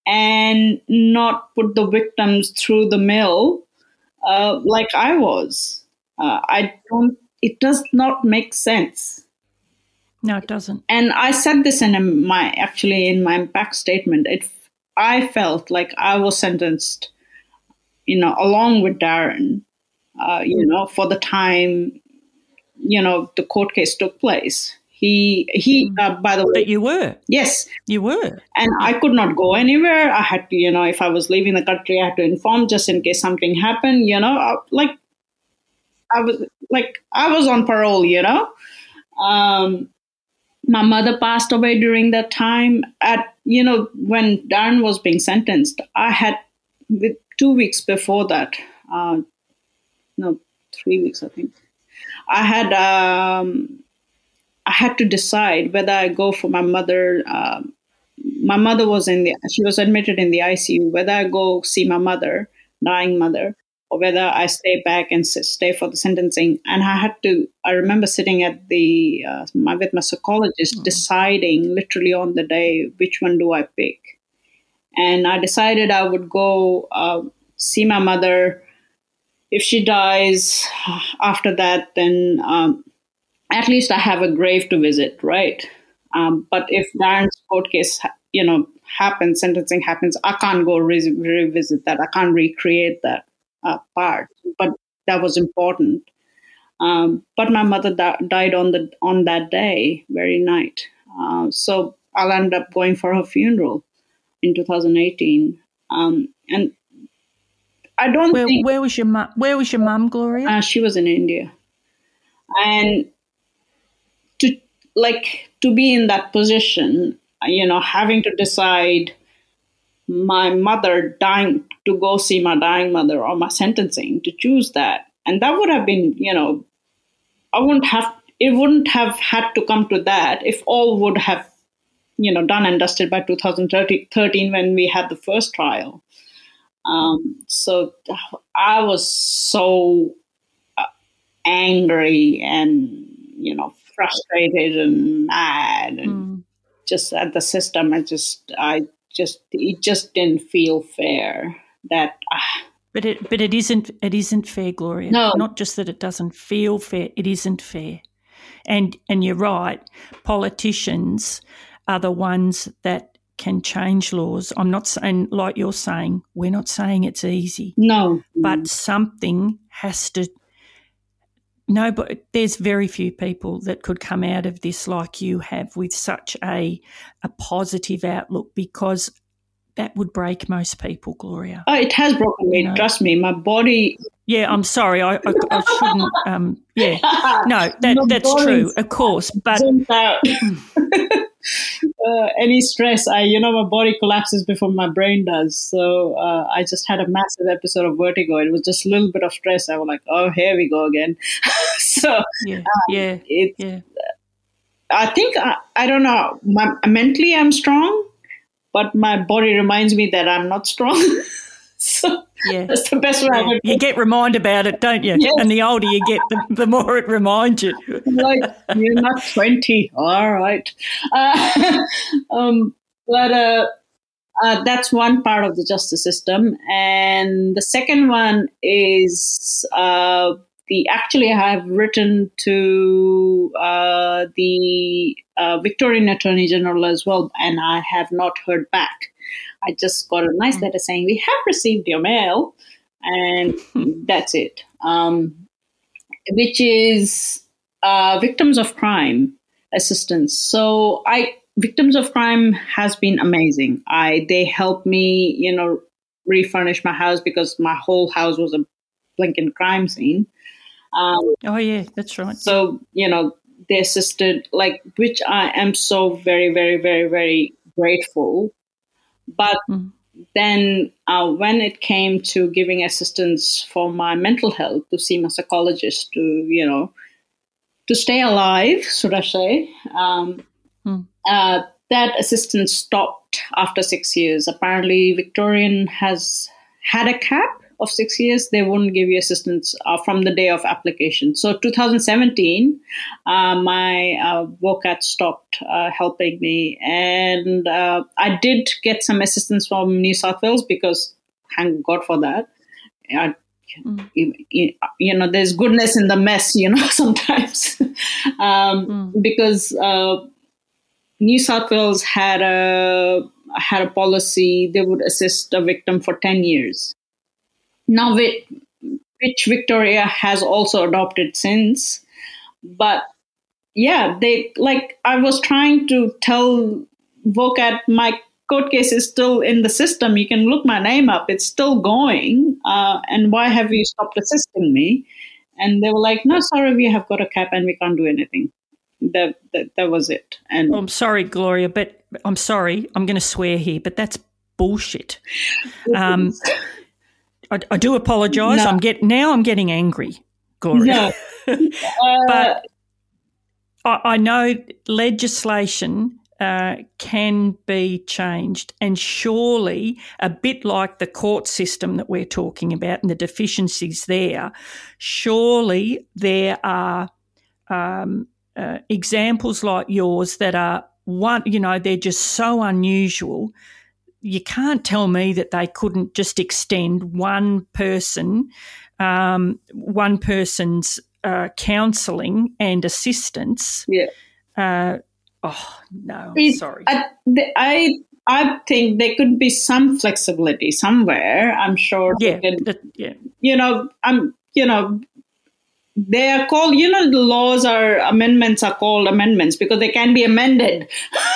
and not put the victims through the mill uh, like I was. Uh, I don't, it does not make sense. No, it doesn't. And I said this in my, actually in my impact statement. It, I felt like I was sentenced, you know, along with Darren, uh, you know, for the time, you know, the court case took place. He, he, uh, by the way. But you were. Yes. You were. And I could not go anywhere. I had to, you know, if I was leaving the country, I had to inform just in case something happened, you know, I, like, I was, like, I was on parole, you know. Um, my mother passed away during that time. At, you know, when Darren was being sentenced, I had, with two weeks before that, uh, no, three weeks, I think, I had, um, I had to decide whether I go for my mother. Um, my mother was in the, she was admitted in the I C U, whether I go see my mother, dying mother, or whether I stay back and stay for the sentencing. And I had to, I remember sitting at the, uh, my, with my psychologist, mm. deciding literally on the day, which one do I pick? And I decided I would go uh, see my mother. If she dies after that, then um, at least I have a grave to visit, right? Um, but if Darren's court case, you know, happens, sentencing happens, I can't go re- revisit that. I can't recreate that uh, part. But that was important. Um, but my mother da- died on the on that day, very night. Uh, so I'll end up going for her funeral in two thousand eighteen. Um, and I don't where, think... Where was your mum, Where was your mum, Gloria? Uh, she was in India. And to, like, to be in that position, you know, having to decide my mother dying, to go see my dying mother, or my sentencing, to choose that. And that would have been, you know, I wouldn't have, it wouldn't have had to come to that if all would have, you know, done and dusted by two thousand thirteen when we had the first trial. Um, so I was so uh, angry and, you know, frustrated and mad and mm. just at the system. I just, I just, it just didn't feel fair that. Uh, but it, but it isn't, it isn't fair, Gloria. No. Not just that it doesn't feel fair, it isn't fair. And, and you're right, politicians are the ones that can change laws. I'm not saying, like you're saying, we're not saying it's easy. No. But something has to, no, but there's very few people that could come out of this like you have with such a a positive outlook, because that would break most people, Gloria. Oh, it has broken me, you know? Trust me. My body... Yeah, I'm sorry. I, I, I shouldn't... Um, yeah. No, that, that's true, of course. But... Uh, any stress, I, you know, my body collapses before my brain does. So uh, I just had a massive episode of vertigo. It was just a little bit of stress. I was like, oh, here we go again. so yeah, um, yeah, it's, yeah. I think, I, I don't know, my, mentally I'm strong, but my body reminds me that I'm not strong. So yeah. that's the best way yeah. I would. You get reminded about it, don't you? Yes. And the older you get, the, the more it reminds you. Like, you're not twenty. All right. Uh, um, but uh, uh, that's one part of the justice system. And the second one is uh, the, actually I have written to uh, the uh, Victorian Attorney General as well, and I have not heard back. I just got a nice letter saying, we have received your mail, and that's it. Um, which is uh, victims of crime assistance. So I, victims of crime has been amazing. I, they helped me, you know, refurnish my house because my whole house was a blinking crime scene. Um, oh yeah, that's right. So, you know, they assisted, like, which I am so very, very, very, very grateful. But mm. then uh, when it came to giving assistance for my mental health, to see my psychologist, to, you know, to stay alive, should I say, um, mm. uh, that assistance stopped after six years. Apparently, Victorian has had a cap of six years, they wouldn't give you assistance uh, from the day of application. So two thousand seventeen, uh, my uh, VOCAT stopped uh, helping me. And uh, I did get some assistance from New South Wales because thank God for that. I, mm. you, you know, there's goodness in the mess, you know, sometimes. um, mm. Because uh, New South Wales had a had a policy, they would assist a victim for ten years. Now, which Victoria has also adopted since. But yeah, they like I was trying to tell VOCAT, my court case is still in the system. You can look my name up. It's still going. Uh, and why have you stopped assisting me? And they were like, no, sorry, we have got a cap and we can't do anything. That, that that was it. And oh, I'm sorry, Gloria, but I'm sorry. I'm going to swear here, but that's bullshit. Um, I, I do apologise. No. I'm get now. I'm getting angry, Gloria. No. uh, but I, I know legislation uh, can be changed, and surely a bit like the court system that we're talking about and the deficiencies there. Surely there are. Um, Uh, examples like yours that are one, you know, they're just so unusual. You can't tell me that they couldn't just extend one person, um, one person's uh, counselling and assistance. Yeah. Uh, oh no, I'm it, sorry. I, I I think there could be some flexibility somewhere. I'm sure. Yeah. Can, that, yeah. You know, I'm. You know. They are called, you know, the laws are amendments are called amendments because they can be amended.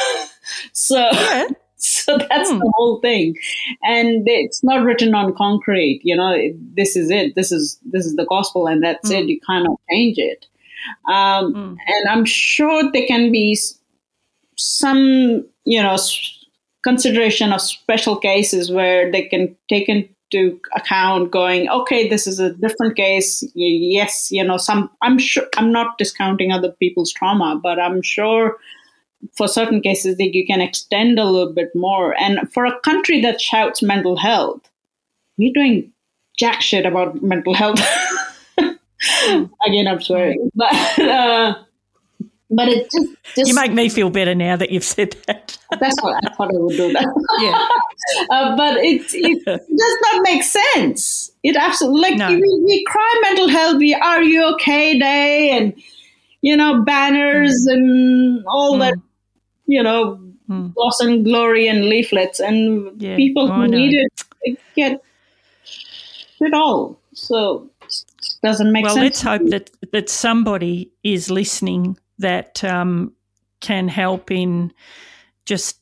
so, yeah. so that's mm. the whole thing, and it's not written on concrete. You know, this is it. This is this is the gospel, and that's mm. it. You cannot change it. Um, mm. And I'm sure there can be some, you know, consideration of special cases where they can take in. To account going, okay, this is a different case. Yes, you know, some, I'm sure, I'm not discounting other people's trauma, but I'm sure for certain cases that you can extend a little bit more. And for a country that shouts mental health, we're doing jack shit about mental health. Again, I'm swearing. But, uh, But it just, just... You make me feel better now that you've said that. That's what I thought I would do that. Yeah. uh, but it, it does not make sense. It absolutely, like, no. we, we cry mental health, we Are You Okay Day, and, you know, banners mm. and all mm. that, you know, mm. loss and glory and leaflets. And yeah. people who oh, need it, they get it all. So it doesn't make well, sense. Well, let's hope that, that somebody is listening that um, can help in just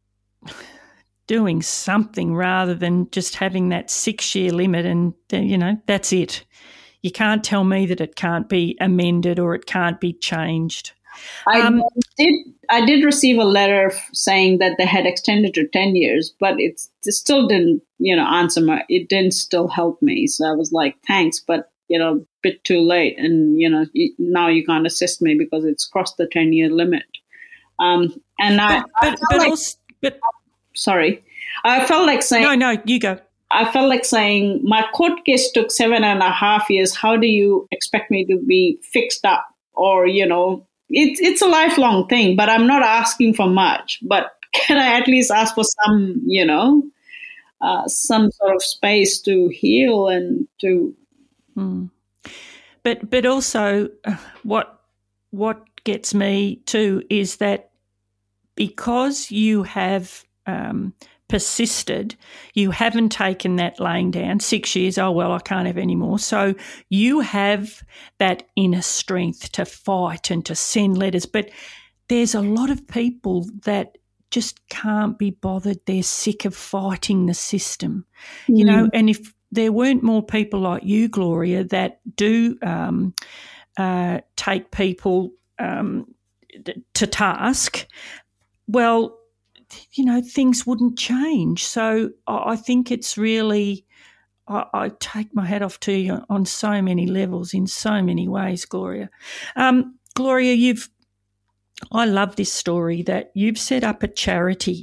doing something rather than just having that six-year limit and, you know, that's it. You can't tell me that it can't be amended or it can't be changed. I um, did I did receive a letter saying that they had extended to ten years, but it's, it still didn't, you know, answer my, it didn't still help me. So I was like, thanks, but you know, a bit too late. And, you know, now you can't assist me because it's crossed the ten-year limit. Um, and I, but, but, I felt but like, also, but, sorry, I felt like saying, no, no, you go. I felt like saying my court case took seven and a half years. How do you expect me to be fixed up? Or, you know, it's, it's a lifelong thing, but I'm not asking for much, but can I at least ask for some, you know, uh, some sort of space to heal and to, Mm. But but also uh, what what gets me too is that because you have um, persisted, you haven't taken that laying down six years, oh, well, I can't have any more. So you have that inner strength to fight and to send letters. But there's a lot of people that just can't be bothered. They're sick of fighting the system, mm. you know, and if there weren't more people like you, Gloria, that do um, uh, take people um, to task, well, you know, things wouldn't change. So I think it's really, I, I take my hat off to you on so many levels, in so many ways, Gloria. Um, Gloria, you've, I love this story that you've set up a charity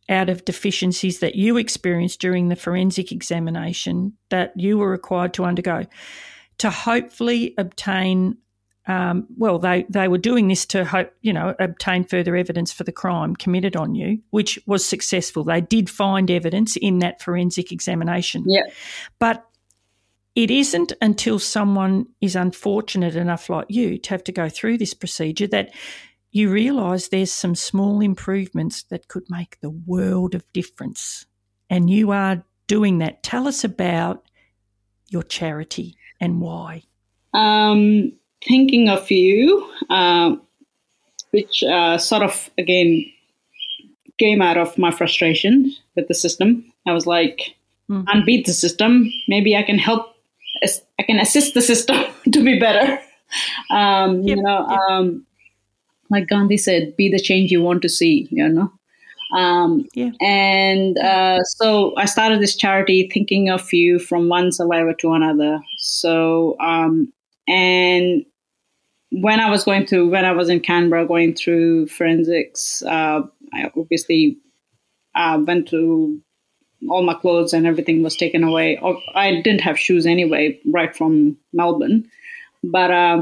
out of deficiencies that you experienced during the forensic examination that you were required to undergo to hopefully obtain, um, well, they, they were doing this to hope, you know, obtain further evidence for the crime committed on you, which was successful. They did find evidence in that forensic examination. Yeah. But it isn't until someone is unfortunate enough like you to have to go through this procedure that you realise there's some small improvements that could make the world of difference. And you are doing that. Tell us about your charity and why. Um, thinking of you, uh, which uh, sort of, again, came out of my frustration with the system. I was like, mm. I can't beat the system. Maybe I can help, I can assist the system to be better. Um, yep, you know, yep. um, like Gandhi said, be the change you want to see, you know. Um, yeah. And uh, so I started this charity thinking of you from one survivor to another. So, um, and when I was going through, when I was in Canberra going through forensics, uh, I obviously uh, went through all my clothes and everything was taken away. I didn't have shoes anyway, right from Melbourne. But uh,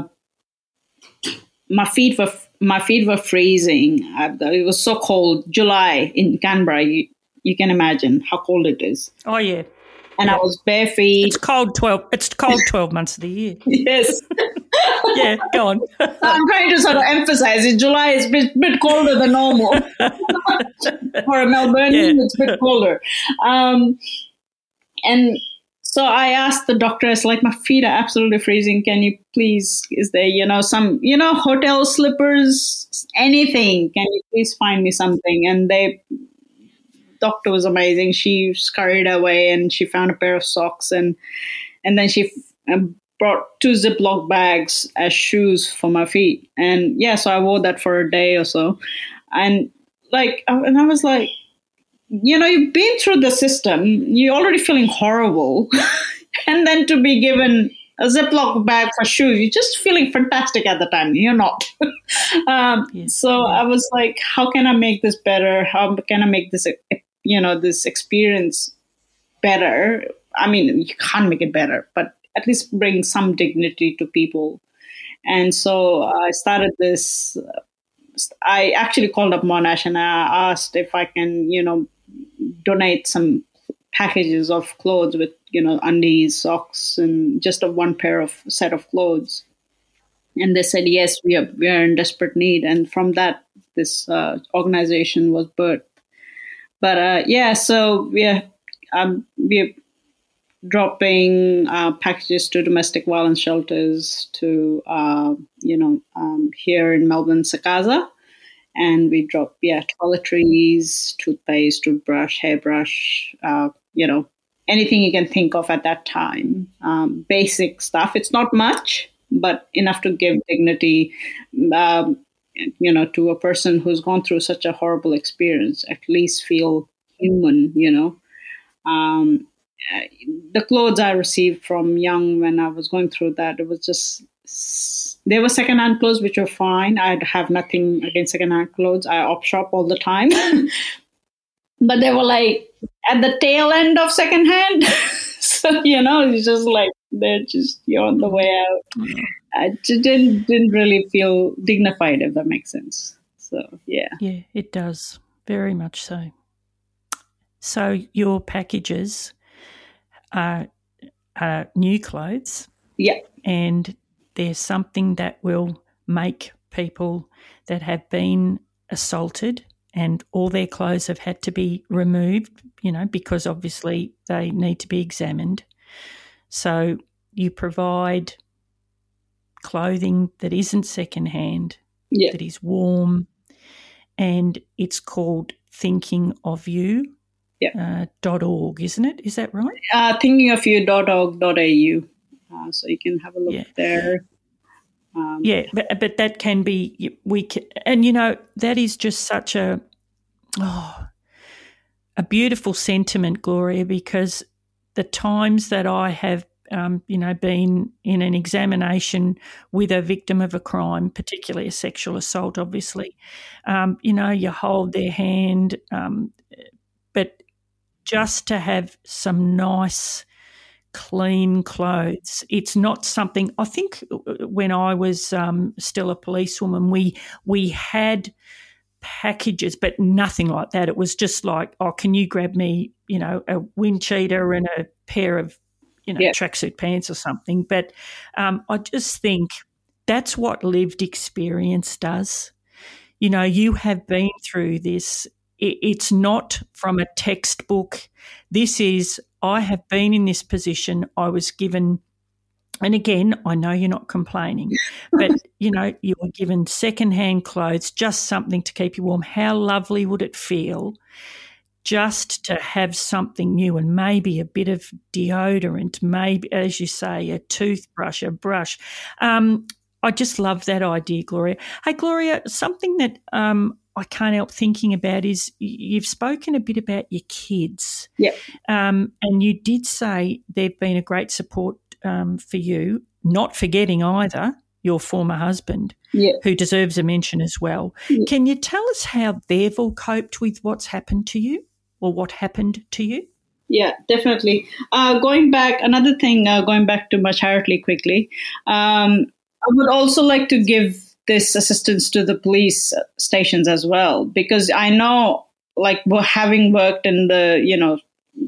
my feet were my feet were freezing. It was so cold. July in Canberra, you, you can imagine how cold it is. Oh yeah, and yeah. I was bare feet. It's cold twelve. It's cold twelve months of the year. Yes. Yeah, go on. I'm trying to sort of emphasize it. July is a bit, bit colder than normal. For a Melbourneian, yeah. It's a bit colder. Um, and so I asked the doctor, it's like, my feet are absolutely freezing. Can you please, is there, you know, some, you know, hotel slippers, anything. Can you please find me something? And they, doctor was amazing. She scurried away and she found a pair of socks. And, and then she um, brought two Ziploc bags as shoes for my feet. And yeah, so I wore that for a day or so. And like, and I was like, you know, you've been through the system, you're already feeling horrible. And then to be given a Ziploc bag for shoes, you're just feeling fantastic at the time. You're not. um, yes. So yeah. I was like, how can I make this better? How can I make this, you know, this experience better? I mean, you can't make it better, but at least bring some dignity to people. And so I started this. Uh, I actually called up Monash and I asked if I can, you know, donate some packages of clothes with, you know, undies, socks, and just a one pair of set of clothes. And they said, yes, we are, we are in desperate need. And from that, this uh, organization was birthed. But uh, yeah, so we are, um, we are dropping uh, packages to domestic violence shelters, to, uh, you know, um, here in Melbourne, Sakasa. And we drop, yeah, toiletries, toothpaste, toothbrush, hairbrush, uh, you know, anything you can think of at that time. Um, basic stuff. It's not much, but enough to give dignity, um, you know, to a person who's gone through such a horrible experience, at least feel human, you know. Um, the clothes I received from Young when I was going through that, it was just, they were secondhand clothes, which were fine. I have nothing against secondhand clothes. I op shop all the time. But they were like at the tail end of secondhand. So, you know, it's just like, they're just, you're on the way out. I just didn't, didn't really feel dignified, if that makes sense. So, yeah. Yeah, it does. Very much so. So your packages are, are new clothes. Yeah. And there's something that will make people that have been assaulted and all their clothes have had to be removed, you know, because obviously they need to be examined. So you provide clothing that isn't secondhand, yeah. that is warm, and it's called Thinking of You. Yeah. Uh, dot org, isn't it? Is that right? Uh, thinking of you dot org dot a u. Uh, so you can have a look yeah. there. Um, yeah, but but that can be we can, and you know that is just such a oh, a beautiful sentiment, Gloria, because the times that I have um, you know been in an examination with a victim of a crime, particularly a sexual assault, obviously, um, you know you hold their hand. Um, just to have some nice, clean clothes. It's not something, I think when I was um, still a policewoman, we we had packages, but nothing like that. It was just like, oh, can you grab me, you know, a wind cheater and a pair of, you know, yeah. tracksuit pants or something. But um, I just think that's what lived experience does. You know, you have been through this. It's not from a textbook. This is, I have been in this position. I was given, and again, I know you're not complaining, but, you know, you were given secondhand clothes, just something to keep you warm. How lovely would it feel just to have something new, and maybe a bit of deodorant, maybe, as you say, a toothbrush, a brush. Um, I just love that idea, Gloria. Hey, Gloria, something that um, I can't help thinking about is you've spoken a bit about your kids. Yeah. Um, and you did say they've been a great support um, for you, not forgetting either your former husband, yeah. who deserves a mention as well. Yeah. Can you tell us how they've all coped with what's happened to you, or what happened to you? Yeah, definitely. Uh, going back, another thing, uh, going back to my charity quickly, um, I would also like to give this assistance to the police stations as well, because I know, like, having worked in the, you know,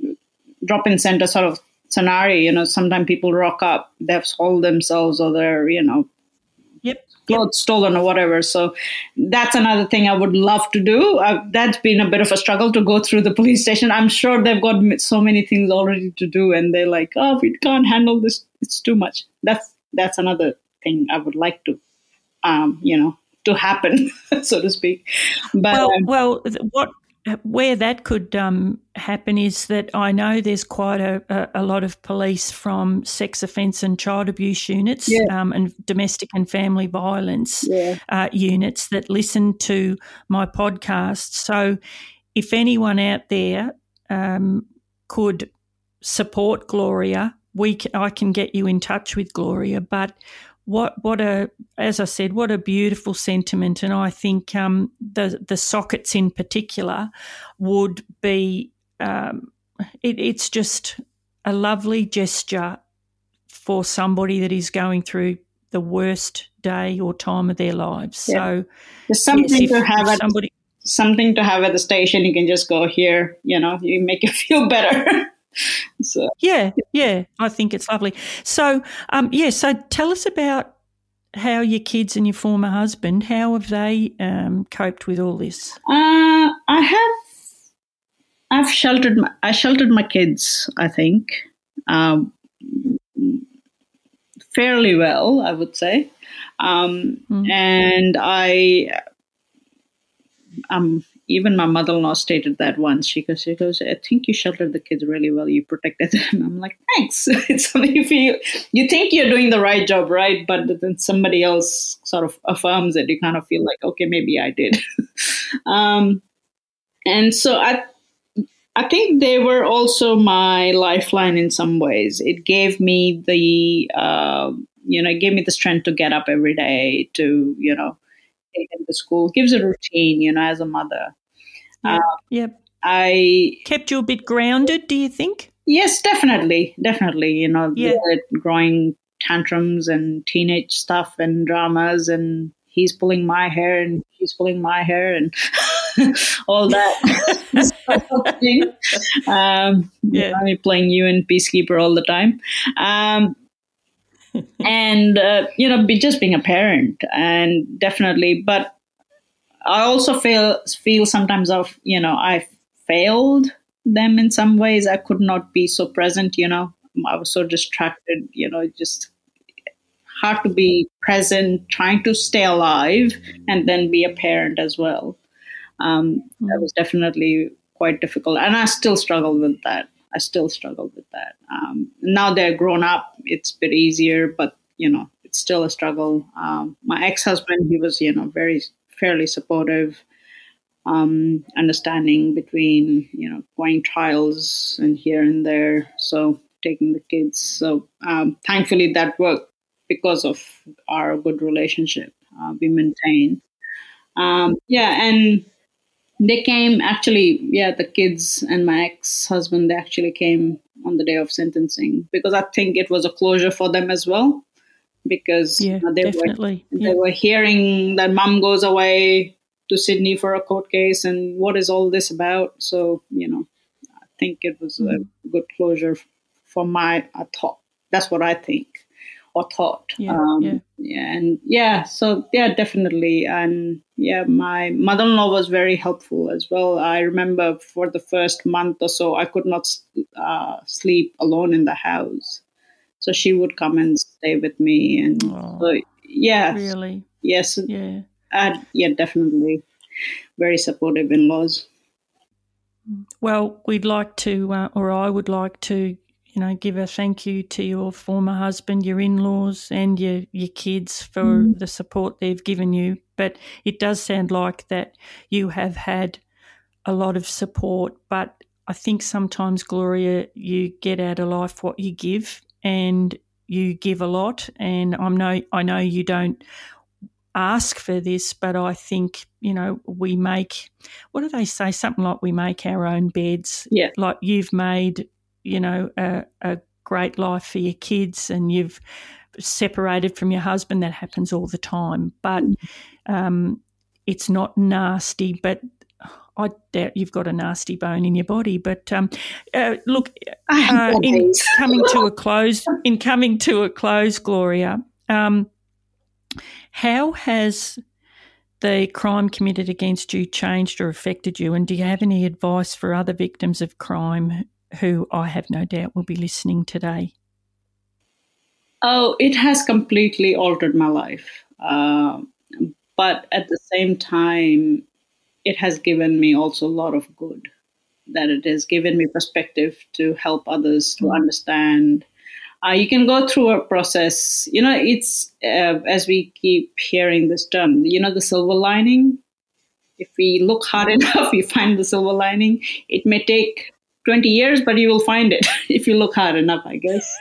drop-in center sort of scenario, you know, sometimes people rock up, they've sold themselves, or they're, you know, yep, clothes yep. stolen or whatever. So that's another thing I would love to do. Uh, that's been a bit of a struggle to go through the police station. I'm sure they've got so many things already to do, and they're like, oh, we can't handle this. It's too much. That's that's another thing I would like to, um, you know, to happen, so to speak. But well, um, well, what where that could um, happen is that I know there's quite a, a, a lot of police from sex offence and child abuse units, yeah. um, and domestic and family violence yeah. uh, units that listen to my podcast. So if anyone out there um, could support Gloria, we c- I can get you in touch with Gloria. But What what a as I said, what a beautiful sentiment, and I think um, the the sockets in particular would be um, it, it's just a lovely gesture for somebody that is going through the worst day or time of their lives. Yeah. So there's something yes, if, to have if at somebody something to have at the station. You can just go here, you know, you make you feel better. So. Yeah, yeah, I think it's lovely. So, um, yeah, so tell us about how your kids and your former husband, how have they um, coped with all this? Uh, I have, I've sheltered, my, I sheltered my kids, I think, um, fairly well, I would say. Um, mm. And I, um. Even my mother-in-law stated that once. She goes, she goes, I think you sheltered the kids really well. You protected them. I'm like, thanks. It's something you feel, you think you're doing the right job, right? But then somebody else sort of affirms it. You kind of feel like, okay, maybe I did. um, and so I, I think they were also my lifeline in some ways. It gave me the, uh, you know, it gave me the strength to get up every day to, you know, take them to school. It gives a routine, you know, as a mother. Yep. Um, yep. I kept you a bit grounded, do you think? Yes, definitely. Definitely. You know, yeah. growing tantrums and teenage stuff and dramas, and he's pulling my hair and he's pulling my hair and all that sort of thing. Um, yeah. I'm playing you in Peacekeeper all the time. Um, and, uh, you know, be, just being a parent, and definitely, but I also feel feel sometimes of, you know, I failed them in some ways. I could not be so present, you know. I was so distracted, you know, just hard to be present, trying to stay alive and then be a parent as well. Um, mm. That was definitely quite difficult. And I still struggle with that. I still struggle with that. Um, now they're grown up, it's a bit easier, but, you know, it's still a struggle. Um, my ex-husband, he was, you know, very fairly supportive, um, understanding between, you know, going trials and here and there. So taking the kids. So um, thankfully that worked because of our good relationship uh, we maintained. Um, yeah. And They came actually, yeah, the kids and my ex-husband, they actually came on the day of sentencing because I think it was a closure for them as well. Because yeah, you know, they, definitely. were, yeah. they were hearing that mom goes away to Sydney for a court case and what is all this about? So, you know, I think it was mm. a good closure for my, I thought, that's what I think or thought. Yeah, um, yeah. yeah. And yeah, so yeah, definitely. And yeah, my mother-in-law was very helpful as well. I remember for the first month or so, I could not uh, sleep alone in the house. So she would come and stay with me. And oh, so, yeah. Really? Yes. Yeah. Uh, yeah, definitely. Very supportive in-laws. Well, we'd like to, uh, or I would like to, you know, give a thank you to your former husband, your in-laws and your, your kids for mm. the support they've given you. But it does sound like that you have had a lot of support. But I think sometimes, Gloria, you get out of life what you give, and you give a lot. And I know, I know you don't ask for this, but I think, you know, we make, what do they say? Something like we make our own beds. Yeah. Like you've made, you know, a, a great life for your kids, and you've separated from your husband. That happens all the time. But um, it's not nasty, but I doubt you've got a nasty bone in your body. But um, uh, look, uh, in coming to a close, in coming to a close, Gloria, um, how has the crime committed against you changed or affected you? And do you have any advice for other victims of crime who I have no doubt will be listening today? Oh, it has completely altered my life. Uh, but at the same time, it has given me also a lot of good, that it has given me perspective to help others to understand. Uh, you can go through a process, you know, it's, uh, as we keep hearing this term, you know, the silver lining. If we look hard enough, we find the silver lining. It may take twenty years, but you will find it if you look hard enough, I guess.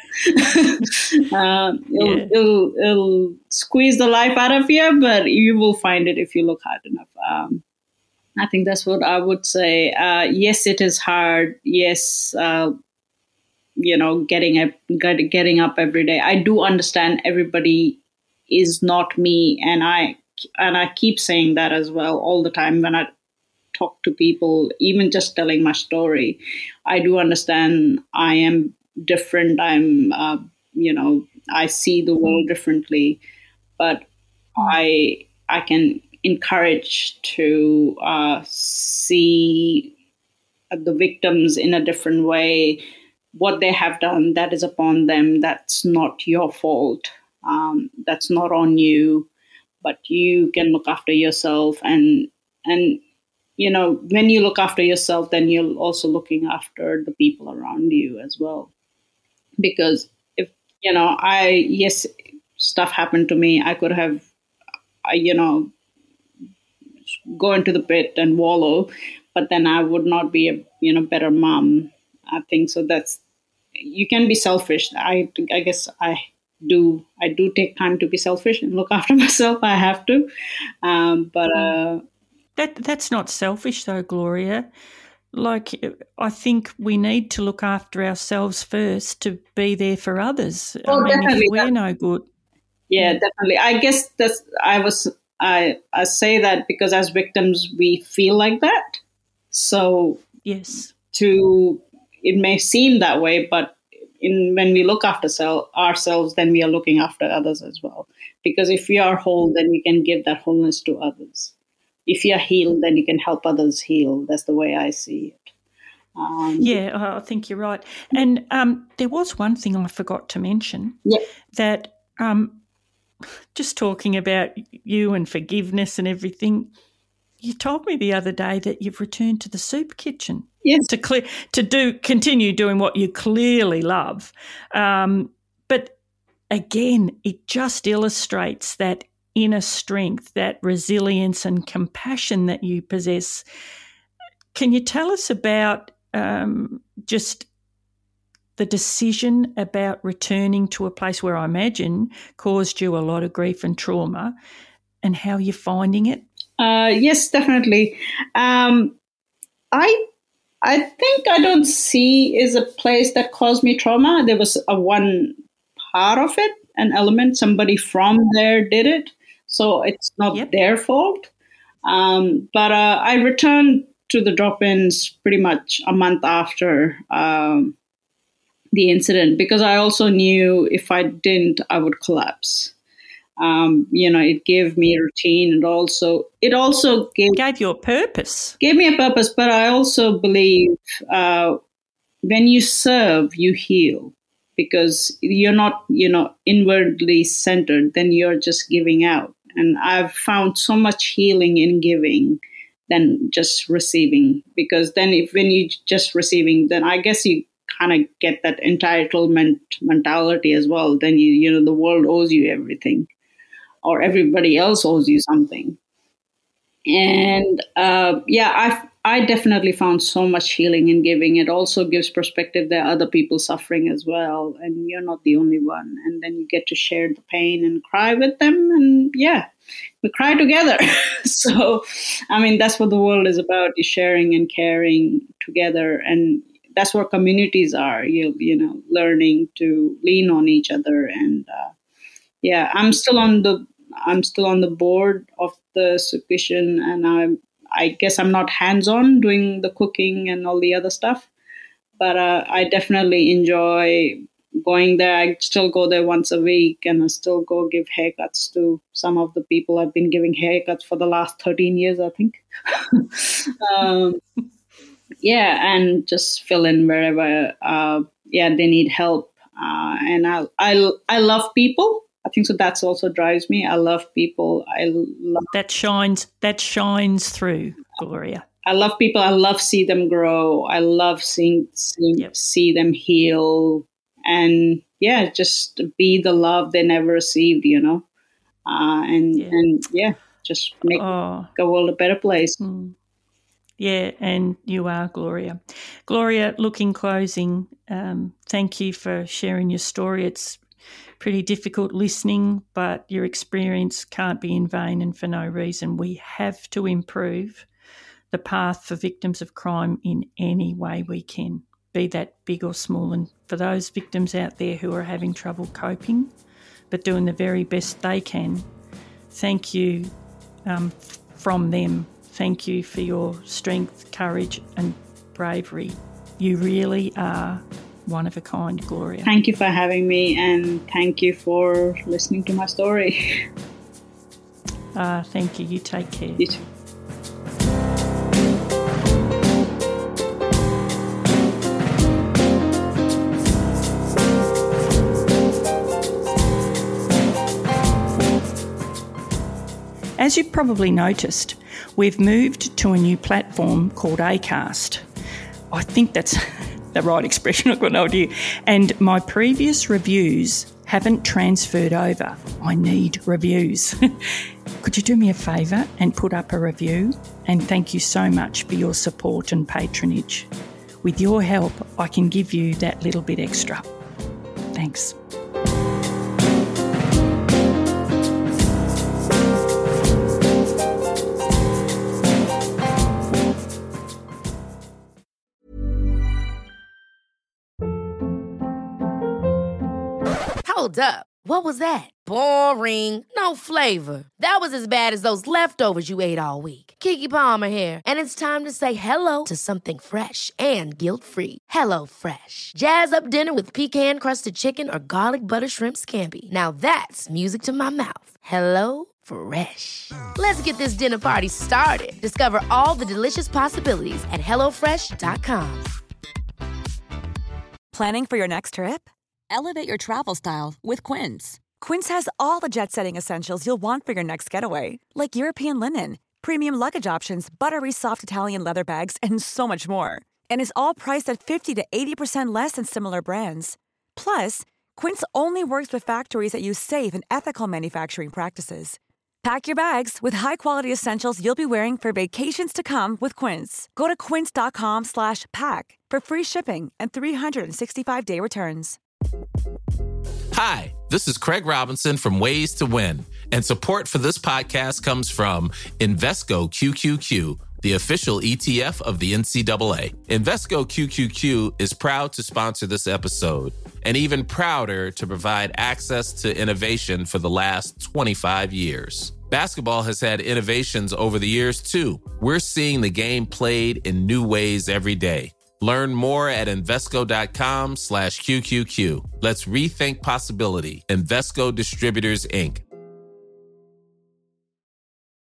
um, it'll, yeah. it'll, it'll squeeze the life out of you, but you will find it if you look hard enough. Um, I think that's what I would say. Uh, yes, it is hard. Yes, uh, you know, getting up, getting up every day. I do understand everybody is not me, and I and I keep saying that as well all the time when I talk to people, even just telling my story. I do understand I am different. I'm, uh, you know, I see the world differently, but I I can encourage to uh, see the victims in a different way. What they have done, that is upon them. That's not your fault. Um, that's not on you. But you can look after yourself, and and you know, when you look after yourself, then you're also looking after the people around you as well. Because if you know, I yes, stuff happened to me. I could have, I, you know, go into the pit and wallow, but then I would not be a you know better mom. I think so. That's you can be selfish. I I guess I. do I do take time to be selfish and look after myself. I have to, um, but uh, that that's not selfish though, Gloria. Like I think we need to look after ourselves first to be there for others. Oh, I mean, definitely. if we're no good, yeah, yeah, definitely. I guess that's I was I I say that because as victims we feel like that. So yes, to it may seem that way, but. In when we look after self, ourselves, then we are looking after others as well. Because if we are whole, then we can give that wholeness to others. If you are healed, then you can help others heal. That's the way I see it. Um, yeah, I think you're right. And um, there was one thing I forgot to mention. Yeah. That um, just talking about you and forgiveness and everything, you told me the other day that you've returned to the soup kitchen. Yes. To clear, to do continue doing what you clearly love. Um, but again, it just illustrates that inner strength, that resilience and compassion that you possess. Can you tell us about um, just the decision about returning to a place where I imagine caused you a lot of grief and trauma? and how you're finding it? Uh, yes, definitely. Um, I I think I don't see is a place that caused me trauma. There was a one part of it, an element, somebody from there did it. So it's not Yep. their fault. Um, but uh, I returned to the drop-ins pretty much a month after um, the incident because I also knew if I didn't, I would collapse. Um, you know, it gave me a routine, and also it also gave Gave you a purpose. gave me a purpose. But I also believe uh, when you serve, you heal because you're not, you know, inwardly centered. Then you're just giving out, and I've found so much healing in giving than just receiving. Because then, if when you just receiving, then I guess you kind of get that entitlement mentality as well. Then you, you know, the world owes you everything, or everybody else owes you something. And uh, yeah, I I definitely found so much healing in giving. It also gives perspective. There are other people suffering as well, and you're not the only one. And then you get to share the pain and cry with them. And yeah, we cry together. So, I mean, that's what the world is about, is sharing and caring together. And that's what communities are, you, you know, learning to lean on each other. And uh, yeah, I'm still on the I'm still on the board of the Sukhvision, and I'm I guess I'm not hands-on doing the cooking and all the other stuff, but uh, I definitely enjoy going there. I still go there once a week, and I still go give haircuts to some of the people I've been giving haircuts for the last thirteen years, I think. um, yeah, and just fill in wherever uh, yeah they need help. Uh, and I, I I love people. I think so. That's also drives me. I love people. I love that shines. That shines through, Gloria. I love people. I love see them grow. I love seeing see, Yep. see them heal, and yeah, just be the love they never received. You know, uh, and Yeah. and yeah, just make Oh. the world a better place. Mm. Yeah, and you are, Gloria. Gloria, look, in closing, um, thank you for sharing your story. It's pretty difficult listening, but your experience can't be in vain and for no reason. We have to improve the path for victims of crime in any way we can, be that big or small. And for those victims out there who are having trouble coping but doing the very best they can, thank you um, from them. Thank you for your strength, courage and bravery. You really are one of a kind, Gloria. Thank you for having me, and thank you for listening to my story. Uh, thank you. You take care. You too. As you've probably noticed, we've moved to a new platform called Acast. I think that's the right expression, I've got no idea. And my previous reviews haven't transferred over. I need reviews. Could you do me a favour and put up a review? And thank you so much for your support and patronage. With your help, I can give you that little bit extra. Thanks. Hold up. What was that? Boring. No flavor. That was as bad as those leftovers you ate all week. Keke Palmer here. And it's time to say hello to something fresh and guilt-free. Hello Fresh. Jazz up dinner with pecan-crusted chicken or garlic butter shrimp scampi. Now that's music to my mouth. Hello Fresh. Let's get this dinner party started. Discover all the delicious possibilities at hello fresh dot com. Planning for your next trip? Elevate your travel style with Quince. Quince has all the jet-setting essentials you'll want for your next getaway, like European linen, premium luggage options, buttery soft Italian leather bags, and so much more. And is all priced at fifty to eighty percent less than similar brands. Plus, Quince only works with factories that use safe and ethical manufacturing practices. Pack your bags with high-quality essentials you'll be wearing for vacations to come with Quince. Go to quince dot com slash pack for free shipping and three sixty-five day returns. Hi, this is Craig Robinson from Ways to Win, and support for this podcast comes from Invesco Q Q Q, the official E T F of the N C double A. Invesco Q Q Q is proud to sponsor this episode, and even prouder to provide access to innovation for the last twenty-five years. Basketball has had innovations over the years, too. We're seeing the game played in new ways every day. Learn more at Invesco.com slash QQQ. Let's rethink possibility. Invesco Distributors, Incorporated.